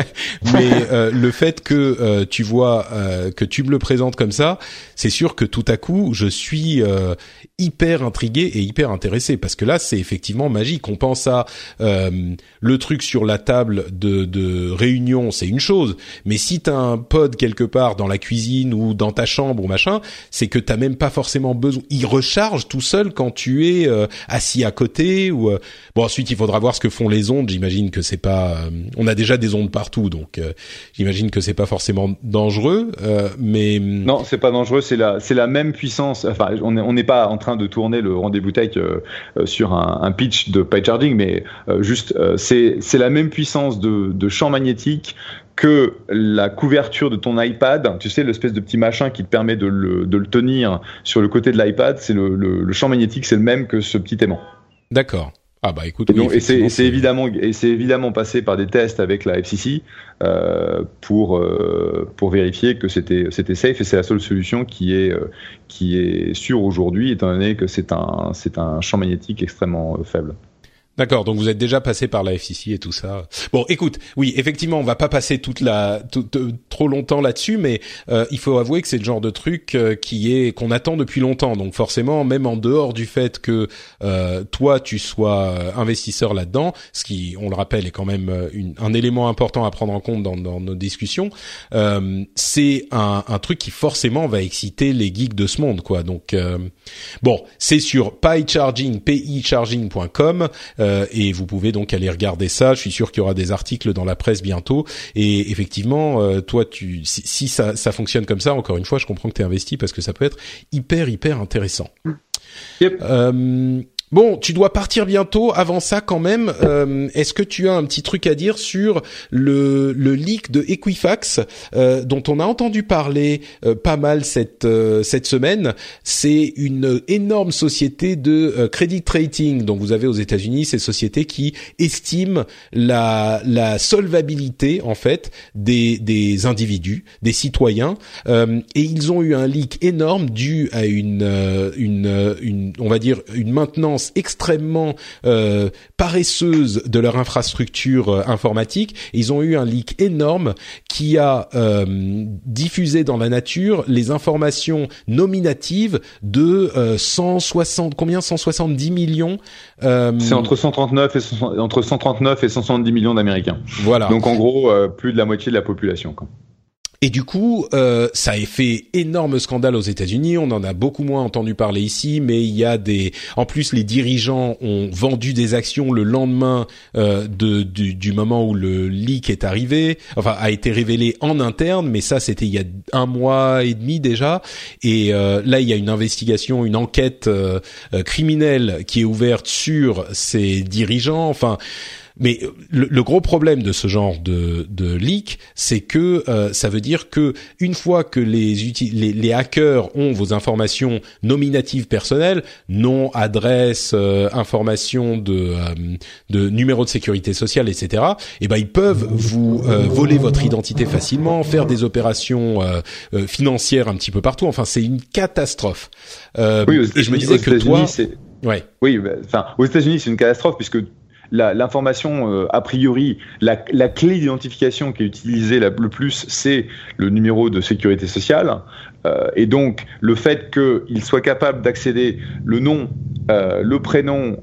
mais euh, le fait que euh, tu vois euh, que tu me le présentes comme ça, c'est sûr que tout à coup je suis euh, hyper intrigué et hyper intéressé parce que là c'est effectivement magique. On pense à euh, le truc sur la table de de réunion, c'est une chose, mais si t'as un pod quelque part dans la cuisine ou dans ta chambre ou machin, c'est que t'as même pas forcément besoin. Il recharge tout seul quand tu es euh, assis à côté ou euh... bon. Ensuite, il faudra voir ce que font les ondes. J'imagine que c'est pas. Euh... On a déjà des ondes partout, donc euh, j'imagine que c'est pas forcément dangereux. Euh, mais non, c'est pas dangereux. C'est la c'est la même puissance. Enfin, on est on n'est pas en train de tourner le rendez-vous tech euh, sur un, un pitch de pi charging, mais euh, juste euh, c'est c'est la même puissance de de champ magnétique que la couverture de ton iPad, tu sais, l'espèce de petit machin qui te permet de le, de le tenir sur le côté de l'iPad, c'est le, le, le champ magnétique, c'est le même que ce petit aimant. D'accord. Ah bah écoute, et, donc, oui, et, c'est, et c'est évidemment et c'est évidemment passé par des tests avec la F C C euh, pour euh, pour vérifier que c'était c'était safe, et c'est la seule solution qui est euh, qui est sûre aujourd'hui, étant donné que c'est un c'est un champ magnétique extrêmement euh, faible. D'accord, donc vous êtes déjà passé par la F C C et tout ça. Bon, écoute, oui, effectivement, on va pas passer toute la tout, tout, trop longtemps là-dessus, mais euh, il faut avouer que c'est le genre de truc euh, qui est qu'on attend depuis longtemps. Donc forcément, même en dehors du fait que euh, toi tu sois investisseur là-dedans, ce qui, on le rappelle, est quand même une, un élément important à prendre en compte dans, dans nos discussions, euh, c'est un, un truc qui forcément va exciter les geeks de ce monde, quoi. Donc euh, bon, c'est sur picharging, p i charging point com. Euh, et vous pouvez donc aller regarder ça. Je suis sûr qu'il y aura des articles dans la presse bientôt. Et effectivement, euh, toi, tu, si, si ça, ça fonctionne comme ça, encore une fois, je comprends que tu es investi parce que ça peut être hyper, hyper intéressant. Yep. Euh, Bon, tu dois partir bientôt. Avant ça, quand même, euh, est-ce que tu as un petit truc à dire sur le, le leak de Equifax euh, dont on a entendu parler euh, pas mal cette euh, cette semaine? C'est une énorme société de euh, credit rating dont vous avez aux États-Unis, ces sociétés qui estiment la la solvabilité en fait des des individus, des citoyens, euh, et ils ont eu un leak énorme dû à une euh, une une on va dire une maintenance extrêmement euh, paresseuse de leur infrastructure euh, informatique. Ils ont eu un leak énorme qui a euh, diffusé dans la nature les informations nominatives de euh, cent soixante combien cent soixante-dix millions. Euh, C'est entre cent trente-neuf et entre cent trente-neuf et cent soixante-dix millions d'Américains. Voilà. Donc en gros euh, plus de la moitié de la population, quoi. Et du coup, euh, ça a fait énorme scandale aux États-Unis. On en a beaucoup moins entendu parler ici, mais il y a des. En plus, les dirigeants ont vendu des actions le lendemain euh, de du, du moment où le leak est arrivé, enfin a été révélé en interne. Mais ça, c'était il y a un mois et demi déjà. Et euh, là, il y a une investigation, une enquête euh, euh, criminelle qui est ouverte sur ces dirigeants. Enfin. Mais le, le gros problème de ce genre de, de leak, c'est que euh, ça veut dire que une fois que les, uti- les, les hackers ont vos informations nominatives personnelles, nom, adresse, euh, informations de, euh, de numéro de sécurité sociale, et cetera, eh ben ils peuvent vous euh, voler votre identité facilement, faire des opérations euh, euh, financières un petit peu partout. Enfin, c'est une catastrophe. Euh, oui, et je me disais que toi, c'est... ouais, oui, enfin, aux États-Unis, c'est une catastrophe puisque La, l'information, euh, a priori, la, la clé d'identification qui est utilisée la, le plus, c'est le numéro de sécurité sociale. Euh, et donc, le fait qu'il soit capable d'accéder le nom, euh, le prénom,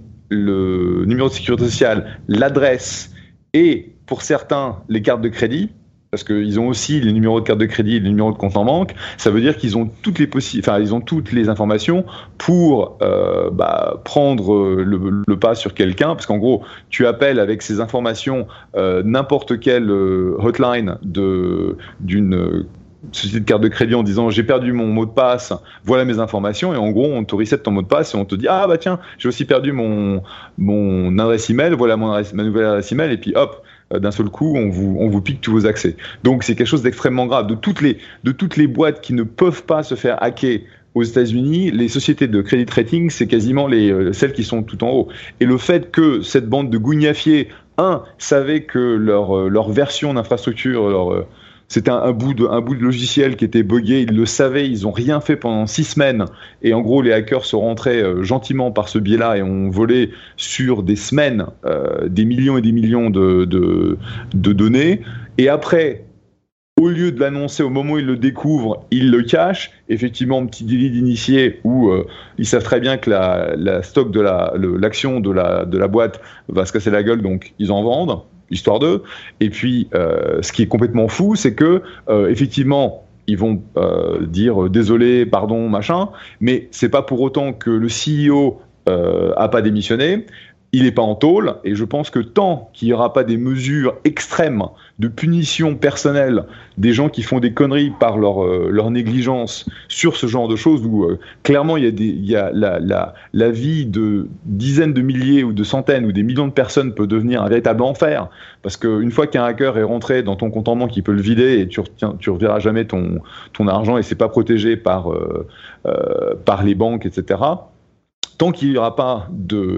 le numéro de sécurité sociale, l'adresse et, pour certains, les cartes de crédit, parce qu'ils ont aussi les numéros de carte de crédit et les numéros de compte en banque, ça veut dire qu'ils ont toutes les possi- enfin, ils ont toutes les informations pour euh, bah, prendre le, le pas sur quelqu'un, parce qu'en gros, tu appelles avec ces informations euh, n'importe quelle euh, hotline de, d'une société de carte de crédit en disant j'ai perdu mon mot de passe, voilà mes informations, et en gros on te reset ton mot de passe et on te dit ah bah tiens j'ai aussi perdu mon mon adresse email, voilà mon adresse, ma nouvelle adresse email, et puis hop, d'un seul coup on vous on vous pique tous vos accès. Donc c'est quelque chose d'extrêmement grave. De toutes les de toutes les boîtes qui ne peuvent pas se faire hacker aux États-Unis, les sociétés de credit rating, c'est quasiment les euh, celles qui sont tout en haut. Et le fait que cette bande de gougnafiers, un, savait que leur euh, leur version d'infrastructure, leur euh, c'était un, un bout de un bout de logiciel qui était buggé, ils le savaient, ils ont rien fait pendant six semaines, et en gros les hackers sont rentrés euh, gentiment par ce biais-là et ont volé sur des semaines euh, des millions et des millions de, de de données. Et après, au lieu de l'annoncer au moment où ils le découvrent, ils le cachent. Effectivement, petit délit d'initié où euh, ils savent très bien que la, la stock de la le, l'action de la de la boîte va se casser la gueule, donc ils en vendent. Histoire d'eux. Et puis, euh, ce qui est complètement fou, c'est que, euh, effectivement, ils vont euh, dire désolé, pardon, machin, mais c'est pas pour autant que le C E O euh, a pas démissionné. Il n'est pas en tôle, et je pense que tant qu'il n'y aura pas des mesures extrêmes de punition personnelle des gens qui font des conneries par leur, euh, leur négligence sur ce genre de choses, où euh, clairement il y a, des, il y a la, la, la vie de dizaines de milliers ou de centaines ou des millions de personnes peut devenir un véritable enfer, parce qu'une fois qu'un hacker est rentré dans ton compte en banque, il peut le vider et tu ne tu reverras jamais ton, ton argent, et c'est pas protégé par, euh, euh, par les banques, et cetera. Tant qu'il n'y aura pas de,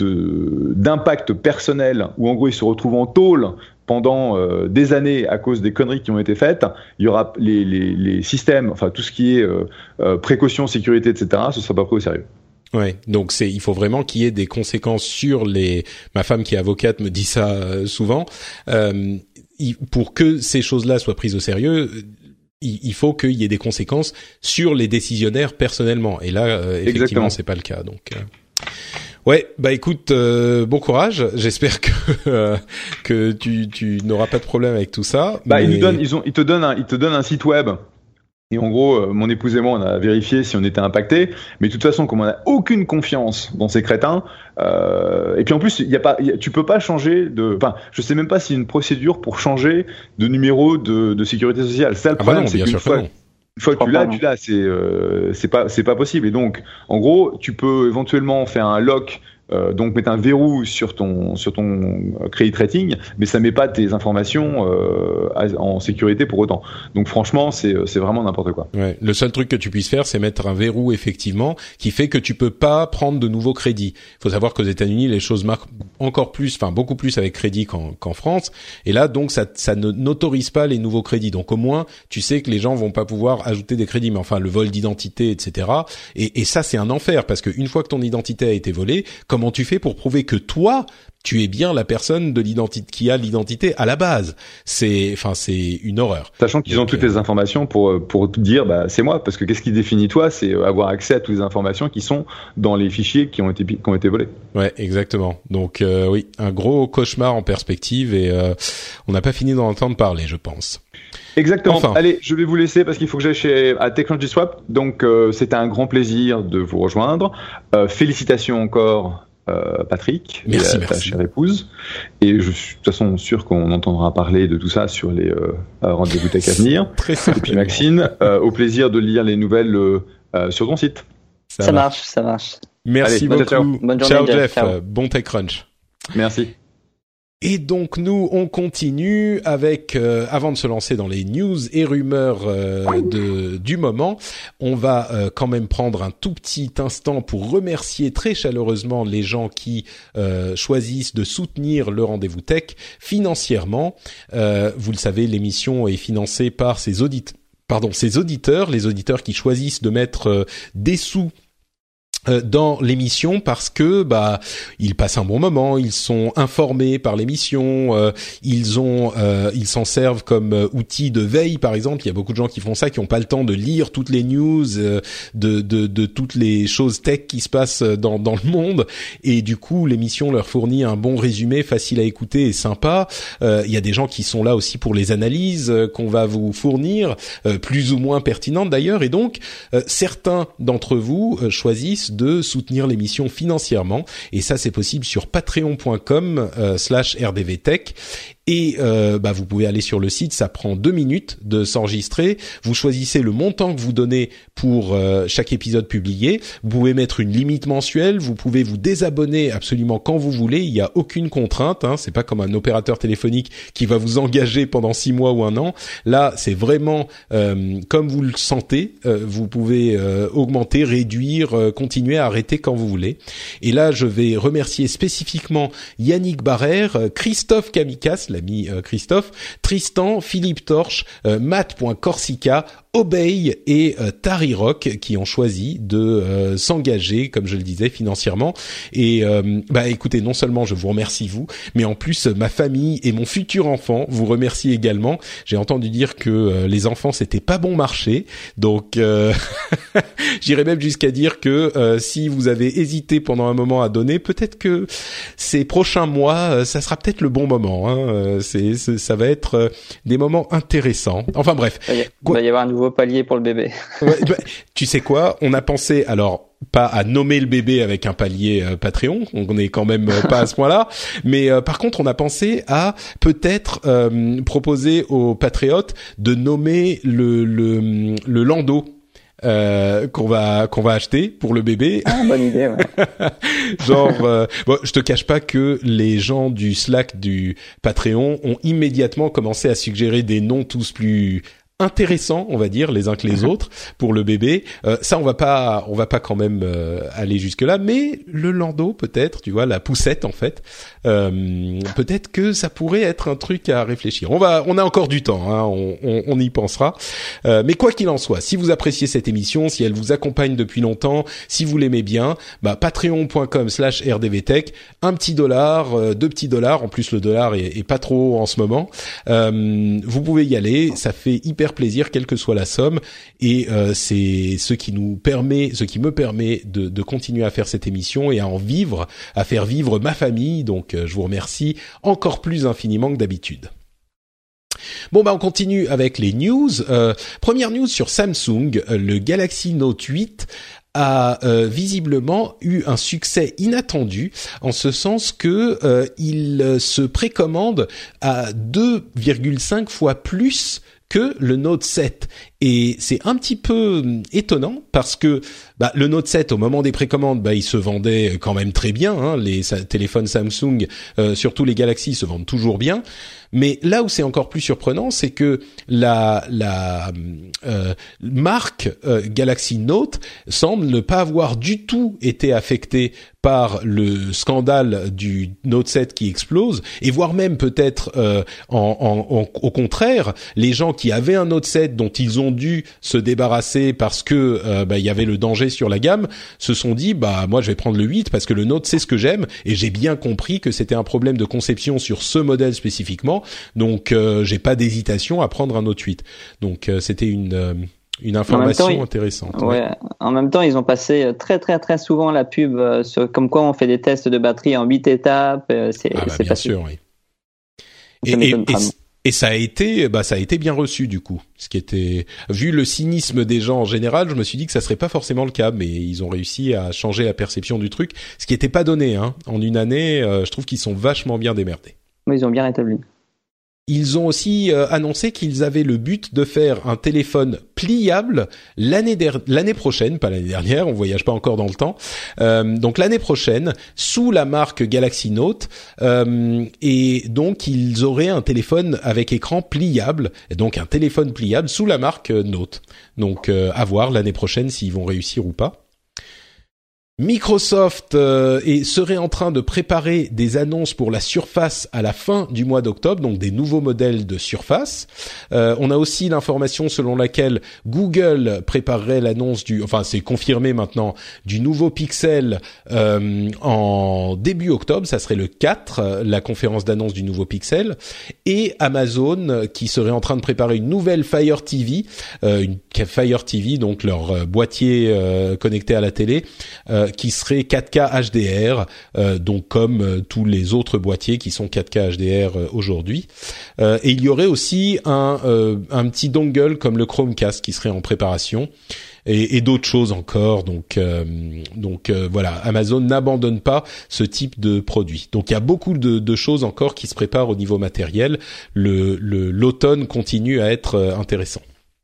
de, d'impact personnel, où en gros ils se retrouvent en tôle pendant euh, des années à cause des conneries qui ont été faites, il y aura les, les, les systèmes, enfin tout ce qui est euh, euh, précaution, sécurité, et cetera, ce ne sera pas pris au sérieux. Ouais, donc c'est, il faut vraiment qu'il y ait des conséquences sur les. Ma femme qui est avocate me dit ça euh, souvent. Euh, il, pour que ces choses-là soient prises au sérieux, il faut qu'il y ait des conséquences sur les décisionnaires personnellement. Et là, euh, effectivement, Exactement. c'est pas le cas. Donc, euh... ouais, bah écoute, euh, bon courage. J'espère que euh, que tu tu n'auras pas de problème avec tout ça. Bah, mais... ils nous donnent, ils ont, ils te donnent un, ils te donnent un site web. Et en gros, euh, mon épouse et moi, on a vérifié si on était impacté. Mais de toute façon, comme on n'a aucune confiance dans ces crétins, euh, et puis en plus, il y a pas, y a, tu peux pas changer de. Enfin, je sais même pas s'il y a une procédure pour changer de numéro de, de sécurité sociale. C'est ça le ah problème, bah non, c'est qu'une fois, une fois que tu l'as, tu l'as. C'est, euh, c'est pas, c'est pas possible. Et donc, en gros, tu peux éventuellement faire un lock. Euh, donc mettre un verrou sur ton sur ton credit rating, mais ça met pas tes informations euh, en sécurité pour autant. Donc franchement, c'est c'est vraiment n'importe quoi. Ouais, le seul truc que tu puisses faire, c'est mettre un verrou effectivement qui fait que tu peux pas prendre de nouveaux crédits. Il faut savoir qu'aux États-Unis, les choses marquent encore plus, enfin beaucoup plus avec crédit qu'en qu'en France. Et là, donc ça ça ne n'autorise pas les nouveaux crédits. Donc au moins, tu sais que les gens vont pas pouvoir ajouter des crédits, mais enfin le vol d'identité, et cetera. Et, et ça, c'est un enfer parce que une fois que ton identité a été volée, comme Comment tu fais pour prouver que toi, tu es bien la personne de l'identité qui a l'identité à la base? C'est, enfin, c'est une horreur. Sachant qu'ils Donc, ont toutes euh... les informations pour pour te dire, bah c'est moi, parce que qu'est-ce qui définit toi, c'est avoir accès à toutes les informations qui sont dans les fichiers qui ont été qui ont été volés. Ouais, exactement. Donc euh, oui, un gros cauchemar en perspective et euh, on n'a pas fini d'en entendre parler, je pense. Exactement. Enfin. Allez, je vais vous laisser parce qu'il faut que j'aille chez à Technology Swap. Donc, euh, c'était un grand plaisir de vous rejoindre. Euh, félicitations encore, euh, Patrick, merci, et à ta merci. chère épouse. Et je suis de toute façon sûr qu'on entendra parler de tout ça sur les euh, rendez-vous tech à venir. Très Et certainement. puis Maxine, euh, au plaisir de lire les nouvelles euh, euh, sur ton site. Ça, ça marche, ça marche. Merci Allez, beaucoup. ciao. Bonne journée, Ciao Jeff. Jeff, Ciao. Euh, bon TechCrunch. Merci. Et donc nous, on continue avec, euh, avant de se lancer dans les news et rumeurs euh, de, du moment, on va euh, quand même prendre un tout petit instant pour remercier très chaleureusement les gens qui euh, choisissent de soutenir le Rendez-vous Tech financièrement. Euh, vous le savez, l'émission est financée par ses auditeurs, pardon, ses auditeurs, les auditeurs qui choisissent de mettre euh, des sous dans l'émission parce que bah ils passent un bon moment, ils sont informés par l'émission, euh, ils ont euh, ils s'en servent comme euh, outil de veille par exemple. Il y a beaucoup de gens qui font ça, qui ont pas le temps de lire toutes les news euh, de de de toutes les choses tech qui se passent dans dans le monde, et du coup l'émission leur fournit un bon résumé facile à écouter et sympa. Euh, il y a des gens qui sont là aussi pour les analyses euh, qu'on va vous fournir, euh, plus ou moins pertinentes d'ailleurs, et donc euh, certains d'entre vous euh, choisissent de soutenir l'émission financièrement, et ça c'est possible sur patreon.com euh, slash rdvtech. Et euh, bah vous pouvez aller sur le site, ça prend deux minutes de s'enregistrer. Vous choisissez le montant que vous donnez pour euh, chaque épisode publié. Vous pouvez mettre une limite mensuelle. Vous pouvez vous désabonner absolument quand vous voulez. Il n'y a aucune contrainte. Hein. C'est pas comme un opérateur téléphonique qui va vous engager pendant six mois ou un an. Là, c'est vraiment euh, comme vous le sentez. Euh, vous pouvez euh, augmenter, réduire, euh, continuer, arrêter quand vous voulez. Et là, je vais remercier spécifiquement Yannick Barrère, Christophe Kamikas, l'ami euh, Christophe, Tristan, Philippe Torche, euh, Matt.Corsica, Obey et euh, Tari Rock qui ont choisi de euh, s'engager, comme je le disais, financièrement. Et euh, bah écoutez, non seulement je vous remercie vous, mais en plus ma famille et mon futur enfant vous remercient également. J'ai entendu dire que euh, les enfants c'était pas bon marché, donc euh, j'irais même jusqu'à dire que euh, si vous avez hésité pendant un moment à donner, peut-être que ces prochains mois, euh, ça sera peut-être le bon moment. Hein. Euh, c'est, c'est, ça va être euh, des moments intéressants. Enfin bref. Il va y avoir un nouveau palier pour le bébé. Ouais, bah, tu sais quoi, on a pensé, alors pas à nommer le bébé avec un palier euh, Patreon, on n'est quand même euh, pas à ce point-là, mais euh, par contre on a pensé à peut-être euh, proposer aux patriotes de nommer le le, le landau euh, qu'on va qu'on va acheter pour le bébé. Ah, bonne idée. Ouais. Genre, euh, bon, je te cache pas que les gens du Slack du Patreon ont immédiatement commencé à suggérer des noms tous plus intéressants, on va dire, les uns que les autres pour le bébé. Euh, ça, on va pas, on va pas quand même euh, aller jusque là, mais le landau peut-être, tu vois, la poussette en fait, euh, peut-être que ça pourrait être un truc à réfléchir. On va, on a encore du temps, hein, on, on, on y pensera. Euh, mais quoi qu'il en soit, si vous appréciez cette émission, si elle vous accompagne depuis longtemps, si vous l'aimez bien, bah patreon.com slash rdvtech, un petit dollar, euh, deux petits dollars. En plus, le dollar est, est pas trop haut en ce moment. Euh, vous pouvez y aller, ça fait hyper plaisir quelle que soit la somme, et euh, c'est ce qui nous permet, ce qui me permet de, de continuer à faire cette émission et à en vivre, à faire vivre ma famille. Donc euh, je vous remercie encore plus infiniment que d'habitude. Bon bah on continue avec les news. Euh, première news sur Samsung, euh, le Galaxy Note huit a euh, visiblement eu un succès inattendu, en ce sens que euh, il euh, se précommande à deux virgule cinq fois plus que le Note sept. Et c'est un petit peu étonnant parce que bah, le Note sept, au moment des précommandes, bah, il se vendait quand même très bien. Hein, les sa- téléphones Samsung, euh, surtout les Galaxy, se vendent toujours bien. Mais là où c'est encore plus surprenant, c'est que la, la euh, marque euh, Galaxy Note semble ne pas avoir du tout été affectée par le scandale du Note sept qui explose, et voire même peut-être euh, en, en, en, au contraire, les gens qui avaient un Note sept dont ils ont dû se débarrasser parce que euh, bah, il y avait le danger sur la gamme, se sont dit bah moi je vais prendre le huit parce que le Note c'est ce que j'aime, et j'ai bien compris que c'était un problème de conception sur ce modèle spécifiquement, donc euh, j'ai pas d'hésitation à prendre un Note huit. Donc euh, c'était une euh, une information temps, intéressante. Ouais. ouais. En même temps, ils ont passé très très très souvent la pub euh, sur comme quoi on fait des tests de batterie en huit étapes. Euh, c'est Ah bah c'est bien passé. sûr, oui. Ça Et, et, m'étonne et, pas. Et ça a été, bah, ça a été bien reçu du coup. Ce qui était, vu le cynisme des gens en général, je me suis dit que ça serait pas forcément le cas, mais ils ont réussi à changer la perception du truc, ce qui était pas donné, hein. En une année, euh, je trouve qu'ils sont vachement bien démerdés. Oui, ils ont bien rétabli. Ils ont aussi euh, annoncé qu'ils avaient le but de faire un téléphone pliable l'année der- l'année prochaine, pas l'année dernière, on voyage pas encore dans le temps. Euh, donc l'année prochaine, sous la marque Galaxy Note, euh, et donc ils auraient un téléphone avec écran pliable, et donc un téléphone pliable sous la marque Note. Donc euh, à voir l'année prochaine s'ils vont réussir ou pas. Microsoft euh, est, serait en train de préparer des annonces pour la Surface à la fin du mois d'octobre, donc des nouveaux modèles de Surface. Euh, on a aussi l'information selon laquelle Google préparerait l'annonce du, enfin c'est confirmé maintenant, du nouveau Pixel euh, en début octobre, ça serait le quatre, la conférence d'annonce du nouveau Pixel, et Amazon qui serait en train de préparer une nouvelle Fire T V, euh, une Fire T V, donc leur euh, boîtier euh, connecté à la télé, euh, qui serait quatre K H D R, euh, donc comme euh, tous les autres boîtiers qui sont quatre K H D R euh, aujourd'hui. Euh, et il y aurait aussi un, euh, un petit dongle comme le Chromecast qui serait en préparation, et, et d'autres choses encore. Donc, euh, donc euh, voilà, Amazon n'abandonne pas ce type de produit. Donc il y a beaucoup de, de choses encore qui se préparent au niveau matériel. Le, le, l'automne continue à être euh, intéressant.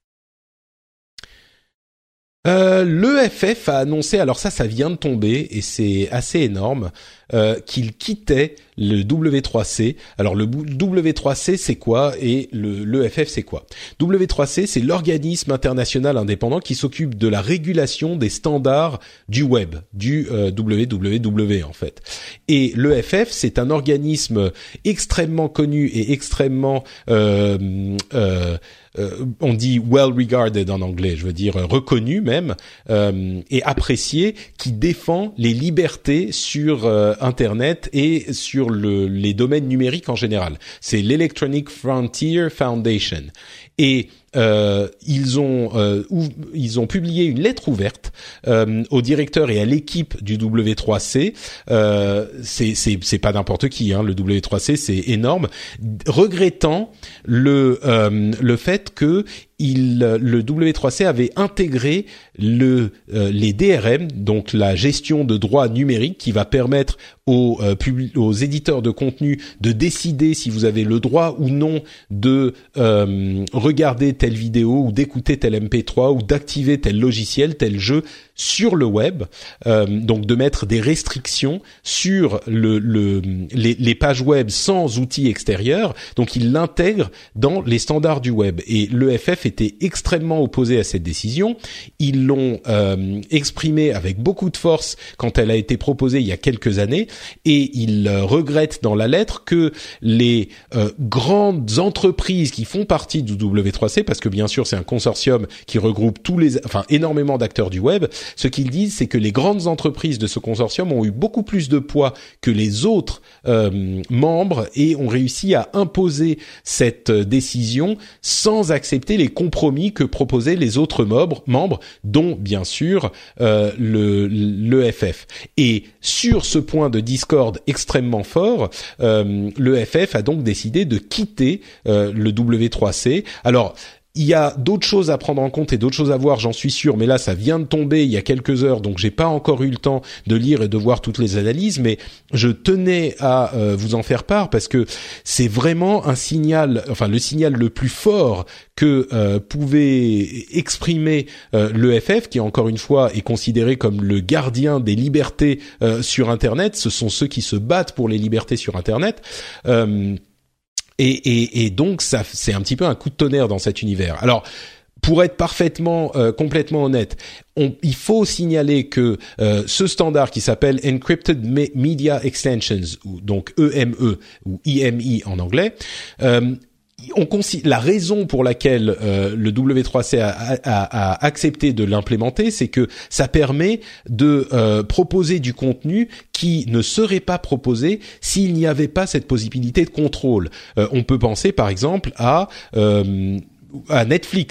Euh, l'E F F a annoncé, alors ça, ça vient de tomber et c'est assez énorme, euh, qu'il quittait le W trois C. Alors le W trois C c'est quoi et le l'E F F c'est quoi? W trois C c'est l'organisme international indépendant qui s'occupe de la régulation des standards du web, du euh, W W W en fait. Et l'E F F c'est un organisme extrêmement connu et extrêmement euh, euh, Euh, on dit well regarded en anglais, je veux dire euh, reconnu même, euh, et apprécié, qui défend les libertés sur euh, Internet et sur le, les domaines numériques en général. C'est l'Electronic Frontier Foundation. Et euh, ils ont euh, ou, ils ont publié une lettre ouverte euh, au directeur et à l'équipe du W trois C. Euh, c'est c'est c'est pas n'importe qui, hein. Le W trois C c'est énorme, regrettant le euh, le fait que il le W trois C avait intégré le euh, les D R M, donc la gestion de droits numériques, qui va permettre aux euh, pub- aux éditeurs de contenu de décider si vous avez le droit ou non de euh, regarder telle vidéo ou d'écouter tel M P trois ou d'activer tel logiciel, tel jeu sur le web, euh, donc de mettre des restrictions sur le, le les, les pages web sans outils extérieurs. Donc il l'intègre dans les standards du web, et l'E F F était extrêmement opposé à cette décision. Ils l'ont euh, exprimé avec beaucoup de force quand elle a été proposée il y a quelques années, et ils euh, regrettent dans la lettre que les euh, grandes entreprises qui font partie du W trois C, parce que bien sûr c'est un consortium qui regroupe tous les, enfin énormément d'acteurs du web, ce qu'ils disent c'est que les grandes entreprises de ce consortium ont eu beaucoup plus de poids que les autres euh, membres et ont réussi à imposer cette euh, décision sans accepter les compromis que proposaient les autres membres, membres dont bien sûr euh, le l'E F F. Et sur ce point de discorde extrêmement fort, euh, l'E F F a donc décidé de quitter euh, le W trois C. Alors il y a d'autres choses à prendre en compte et d'autres choses à voir, j'en suis sûr, mais là, ça vient de tomber il y a quelques heures, donc j'ai pas encore eu le temps de lire et de voir toutes les analyses, mais je tenais à euh, vous en faire part parce que c'est vraiment un signal, enfin le signal le plus fort que euh, pouvait exprimer euh, l'E F F, qui encore une fois est considéré comme le gardien des libertés euh, sur Internet. Ce sont ceux qui se battent pour les libertés sur Internet. Euh, Et, et, et donc, ça, c'est un petit peu un coup de tonnerre dans cet univers. Alors, pour être parfaitement, euh, complètement honnête, on, il faut signaler que euh, ce standard qui s'appelle Encrypted Media Extensions, ou donc E M E ou I M I en anglais, euh, on considère, la raison pour laquelle euh, le W trois C a, a, a accepté de l'implémenter, c'est que ça permet de euh, proposer du contenu qui ne serait pas proposé s'il n'y avait pas cette possibilité de contrôle. Euh, on peut penser par exemple à euh, à Netflix,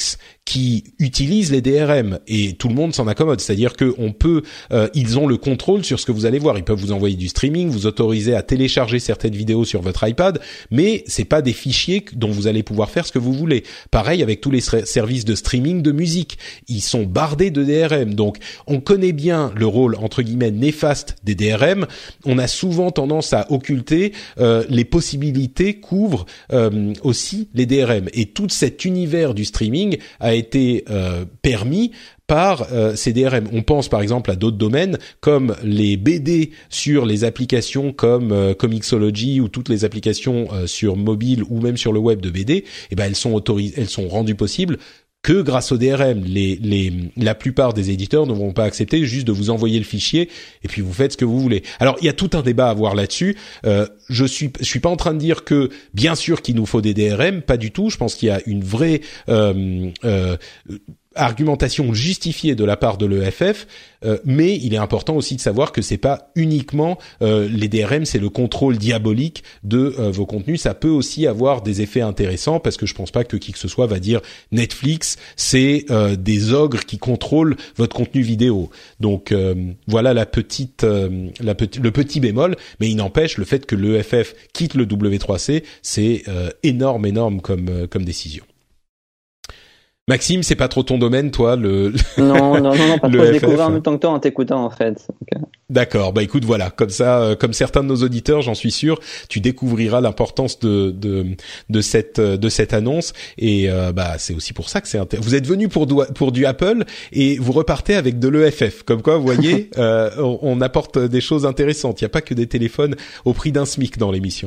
qui utilisent les D R M et tout le monde s'en accommode. C'est-à-dire que on peut, euh, ils ont le contrôle sur ce que vous allez voir. Ils peuvent vous envoyer du streaming, vous autoriser à télécharger certaines vidéos sur votre iPad, mais c'est pas des fichiers dont vous allez pouvoir faire ce que vous voulez. Pareil avec tous les services de streaming de musique, ils sont bardés de D R M. Donc, on connaît bien le rôle entre guillemets néfaste des D R M. On a souvent tendance à occulter euh, les possibilités qu'ouvrent euh, aussi les D R M. Et tout cet univers du streaming a été euh, permis par euh, ces D R M. On pense par exemple à d'autres domaines comme les B D sur les applications comme euh, Comixology ou toutes les applications euh, sur mobile ou même sur le web de B D. Eh ben elles sont autorisées, elles sont rendues possibles que grâce au D R M. Les, les, la plupart des éditeurs ne vont pas accepter juste de vous envoyer le fichier et puis vous faites ce que vous voulez. Alors il y a tout un débat à avoir là-dessus. Euh, je suis, je suis pas en train de dire que bien sûr qu'il nous faut des D R M, pas du tout. Je pense qu'il y a une vraie euh, euh, argumentation justifiée de la part de l'E F F, euh, mais il est important aussi de savoir que c'est pas uniquement euh, les D R M, c'est le contrôle diabolique de euh, vos contenus. Ça peut aussi avoir des effets intéressants parce que je pense pas que qui que ce soit va dire Netflix, c'est euh, des ogres qui contrôlent votre contenu vidéo. Donc euh, voilà la petite, euh, la petit, le petit bémol, mais il n'empêche le fait que l'E F F quitte le W trois C, c'est euh, énorme, énorme comme euh, comme décision. Maxime, c'est pas trop ton domaine, toi, le Non, non, non, non pas trop. Je découvre en F F. même temps que toi en t'écoutant, en fait. Okay. D'accord. Bah écoute, voilà, comme ça, euh, comme certains de nos auditeurs, j'en suis sûr, tu découvriras l'importance de de de cette de cette annonce. Et euh, bah c'est aussi pour ça que c'est intér- vous êtes venu pour du, pour du Apple et vous repartez avec de l'E F F. Comme quoi, vous voyez, euh, on, on apporte des choses intéressantes. Il y a pas que des téléphones au prix d'un SMIC dans l'émission.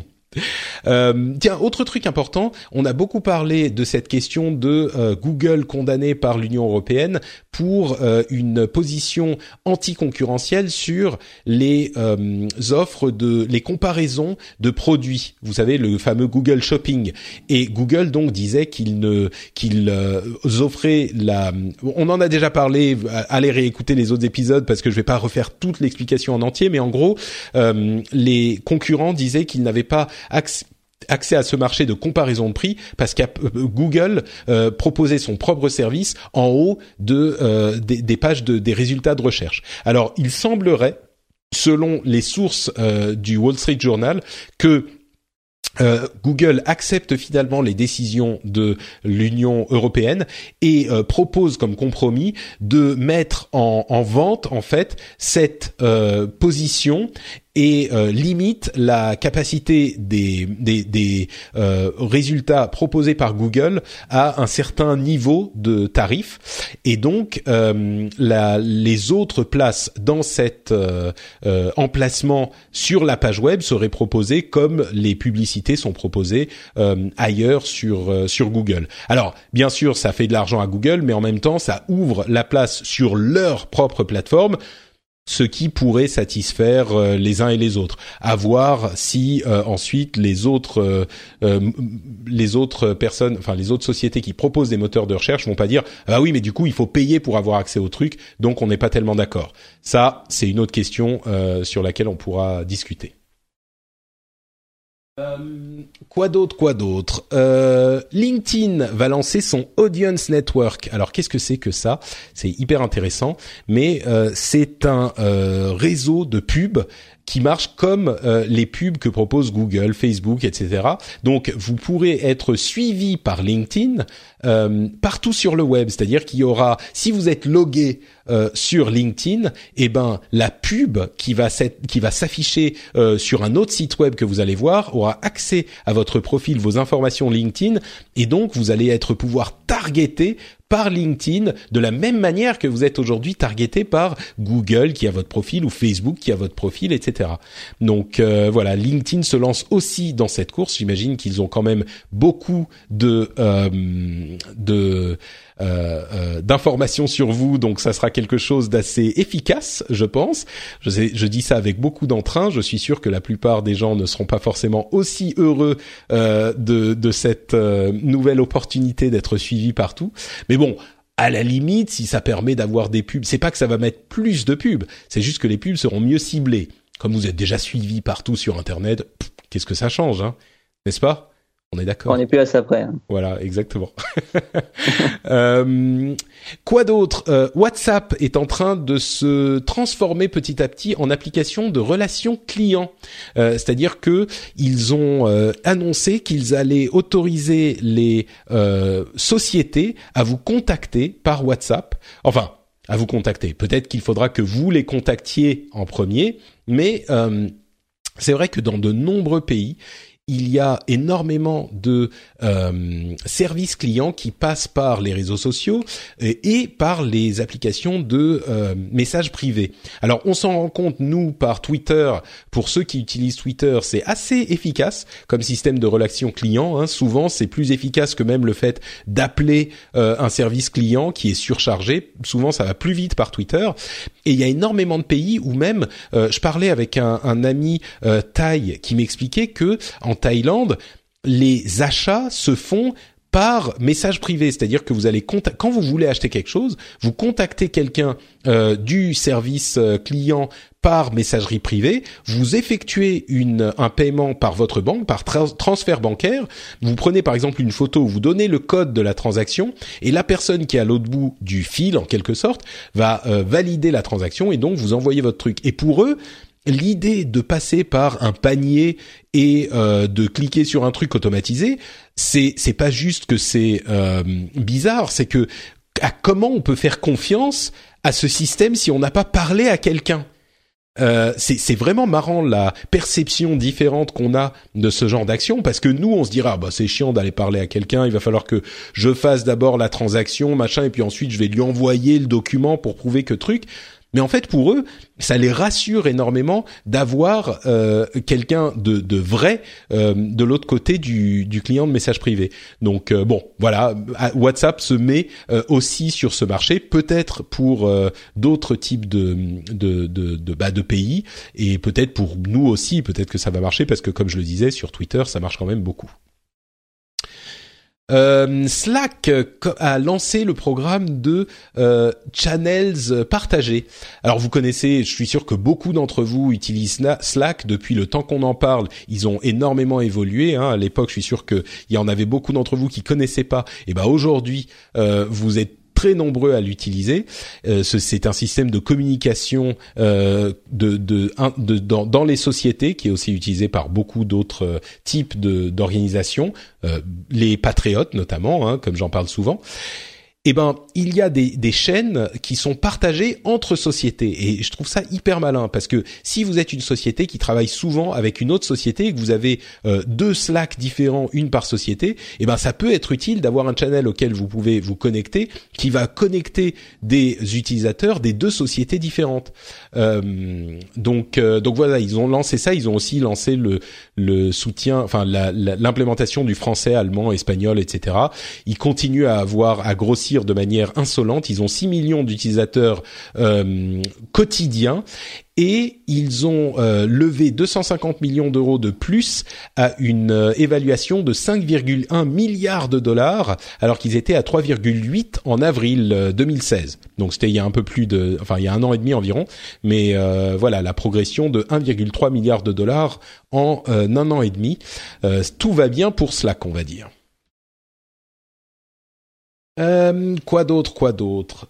Euh, tiens, autre truc important, on a beaucoup parlé de cette question de euh, Google condamné par l'Union européenne pour euh, une position anticoncurrentielle sur les euh, offres de les comparaisons de produits. Vous savez, le fameux Google Shopping. Et Google donc disait qu'il ne qu'il euh, offrait la. On en a déjà parlé. Allez réécouter les autres épisodes parce que je vais pas refaire toute l'explication en entier, mais en gros, euh, les concurrents disaient qu'ils n'avaient pas accès accès à ce marché de comparaison de prix parce que Google euh, proposait son propre service en haut de euh, des, des pages de des résultats de recherche. Alors, il semblerait, selon les sources euh, du Wall Street Journal, que Euh, Google accepte finalement les décisions de l'Union européenne et euh, propose comme compromis de mettre en, en vente en fait cette euh, position et euh, limite la capacité des des, des euh, résultats proposés par Google à un certain niveau de tarif. Et donc euh, la, les autres places dans cet euh, euh, emplacement sur la page web seraient proposées comme les publicités sont proposées euh, ailleurs sur euh, sur Google. Alors bien sûr ça fait de l'argent à Google, mais en même temps ça ouvre la place sur leur propre plateforme, ce qui pourrait satisfaire euh, les uns et les autres. À voir si euh, ensuite les autres euh, euh, les autres personnes, enfin les autres sociétés qui proposent des moteurs de recherche vont pas dire ah oui mais du coup il faut payer pour avoir accès au truc, donc on n'est pas tellement d'accord. Ça c'est une autre question euh, sur laquelle on pourra discuter. Euh, quoi d'autre, quoi d'autre euh, LinkedIn va lancer son Audience Network. Alors, qu'est-ce que c'est que ça ? C'est hyper intéressant, mais euh, c'est un euh, réseau de pubs qui marche comme euh, les pubs que propose Google, Facebook, et cetera. Donc, vous pourrez être suivi par LinkedIn euh, partout sur le web. C'est-à-dire qu'il y aura, si vous êtes logué euh, sur LinkedIn, eh ben la pub qui va qui va s'afficher euh, sur un autre site web que vous allez voir aura accès à votre profil, vos informations LinkedIn, et donc vous allez être pouvoir targeter par LinkedIn de la même manière que vous êtes aujourd'hui targeté par Google qui a votre profil ou Facebook qui a votre profil, et cetera. Donc euh, voilà, LinkedIn se lance aussi dans cette course. J'imagine qu'ils ont quand même beaucoup de euh, de euh, euh, d'informations sur vous, donc ça sera quelque chose d'assez efficace, je pense. Je, sais, je dis ça avec beaucoup d'entrain. Je suis sûr que la plupart des gens ne seront pas forcément aussi heureux euh, de de cette euh, nouvelle opportunité d'être suivis partout. Mais bon, à la limite, si ça permet d'avoir des pubs, c'est pas que ça va mettre plus de pubs, c'est juste que les pubs seront mieux ciblées. Comme vous êtes déjà suivi partout sur Internet, pff, qu'est-ce que ça change, hein, n'est-ce pas ? On est d'accord. On n'est plus à ça près. Hein. Voilà, exactement. euh, quoi d'autre euh, WhatsApp est en train de se transformer petit à petit en application de relations clients. Euh, c'est-à-dire que ils ont euh, annoncé qu'ils allaient autoriser les euh, sociétés à vous contacter par WhatsApp. Enfin, à vous contacter. Peut-être qu'il faudra que vous les contactiez en premier, mais euh, c'est vrai que dans de nombreux pays, il y a énormément de euh, services clients qui passent par les réseaux sociaux et, et par les applications de euh, messages privés. Alors, on s'en rend compte, nous, par Twitter. Pour ceux qui utilisent Twitter, c'est assez efficace comme système de relation client. Hein. Souvent, c'est plus efficace que même le fait d'appeler euh, un service client qui est surchargé. Souvent, ça va plus vite par Twitter. Et il y a énormément de pays où même, euh, je parlais avec un, un ami euh, thaï qui m'expliquait que en Thaïlande, les achats se font par message privé, c'est-à-dire que vous allez conta- quand vous voulez acheter quelque chose, vous contactez quelqu'un euh, du service euh, client par messagerie privée, vous effectuez une un paiement par votre banque, par tra- transfert bancaire, vous prenez par exemple une photo, vous donnez le code de la transaction et la personne qui est à l'autre bout du fil en quelque sorte va euh, valider la transaction et donc vous envoyez votre truc. Et pour eux, l'idée de passer par un panier et euh, de cliquer sur un truc automatisé, c'est c'est pas juste que c'est euh, bizarre, c'est que à comment on peut faire confiance à ce système si on n'a pas parlé à quelqu'un. Euh, c'est, c'est vraiment marrant la perception différente qu'on a de ce genre d'action parce que nous on se dira ah bah c'est chiant d'aller parler à quelqu'un, il va falloir que je fasse d'abord la transaction machin et puis ensuite je vais lui envoyer le document pour prouver que truc. Mais en fait, pour eux, ça les rassure énormément d'avoir euh, quelqu'un de, de vrai euh, de l'autre côté du, du client de message privé. Donc euh, bon, voilà, WhatsApp se met euh, aussi sur ce marché, peut-être pour euh, d'autres types de de de de, bah, de pays, et peut-être pour nous aussi, peut-être que ça va marcher parce que comme je le disais sur Twitter, ça marche quand même beaucoup. Euh, Slack a lancé le programme de euh, channels partagés. Alors vous connaissez, je suis sûr que beaucoup d'entre vous utilisent Slack depuis le temps qu'on en parle. Ils ont énormément évolué. Hein. À l'époque, je suis sûr qu'il y en avait beaucoup d'entre vous qui connaissaient pas. Et ben aujourd'hui, euh, vous êtes très nombreux à l'utiliser. Euh, ce, c'est un système de communication euh, de, de, de, de dans, dans les sociétés qui est aussi utilisé par beaucoup d'autres euh, types de, d'organisations, euh, les patriotes notamment, hein, comme j'en parle souvent. Eh ben, il y a des, des chaînes qui sont partagées entre sociétés et je trouve ça hyper malin parce que si vous êtes une société qui travaille souvent avec une autre société et que vous avez euh, deux Slack différents, une par société, eh ben ça peut être utile d'avoir un channel auquel vous pouvez vous connecter qui va connecter des utilisateurs des deux sociétés différentes. Euh, donc, euh, donc voilà, ils ont lancé ça. Ils ont aussi lancé le, le soutien, enfin la, la, l'implémentation du français, allemand, espagnol, et cetera. Ils continuent à avoir à grossir de manière insolente. Ils ont six millions d'utilisateurs euh, quotidiens et ils ont euh, levé deux cent cinquante millions d'euros de plus à une euh, évaluation de cinq virgule un milliards de dollars alors qu'ils étaient à trois virgule huit en avril euh, deux mille seize. Donc c'était il y a un peu plus de enfin il y a un an et demi environ, mais euh, voilà la progression de un virgule trois milliard de dollars en euh, un an et demi. Euh, tout va bien pour Slack, on va dire. Euh, quoi d'autre, quoi d'autre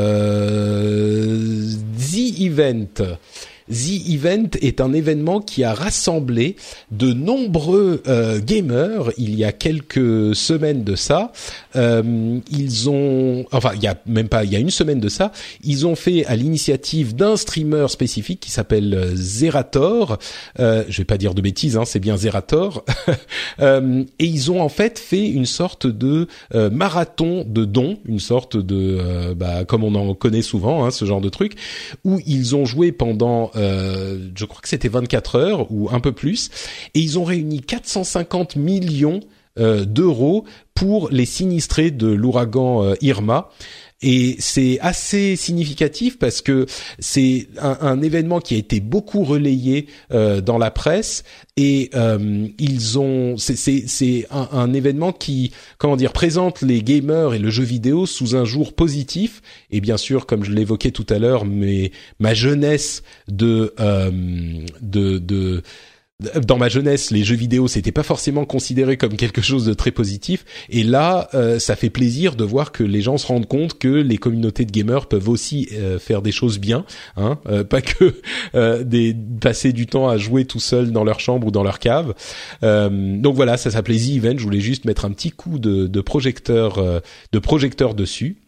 euh, The Event. The Event est un événement qui a rassemblé de nombreux euh, gamers il y a quelques semaines de ça. Euh, ils ont, enfin, il y a même pas, il y a une semaine de ça, ils ont fait à l'initiative d'un streamer spécifique qui s'appelle Zerator. Euh, je vais pas dire de bêtises, hein, c'est bien Zerator. euh, et ils ont en fait fait une sorte de euh, marathon de dons, une sorte de, euh, bah, comme on en connaît souvent, hein, ce genre de truc, où ils ont joué pendant Euh, je crois que c'était vingt-quatre heures ou un peu plus, et ils ont réuni quatre cent cinquante millions euh, d'euros pour les sinistrés de l'ouragan euh, Irma. Et c'est assez significatif parce que c'est un, un événement qui a été beaucoup relayé euh, dans la presse et euh, ils ont c'est c'est, c'est un, un événement qui comment dire présente les gamers et le jeu vidéo sous un jour positif. Et bien sûr, comme je l'évoquais tout à l'heure, mais ma jeunesse de euh, de de dans ma jeunesse, les jeux vidéo, c'était pas forcément considéré comme quelque chose de très positif. Et là, euh, ça fait plaisir de voir que les gens se rendent compte que les communautés de gamers peuvent aussi euh, faire des choses bien, hein, euh, pas que euh, des, passer du temps à jouer tout seul dans leur chambre ou dans leur cave. Euh, donc voilà, ça s'appelait The Event. Je voulais juste mettre un petit coup de, de projecteur, euh, de projecteur dessus.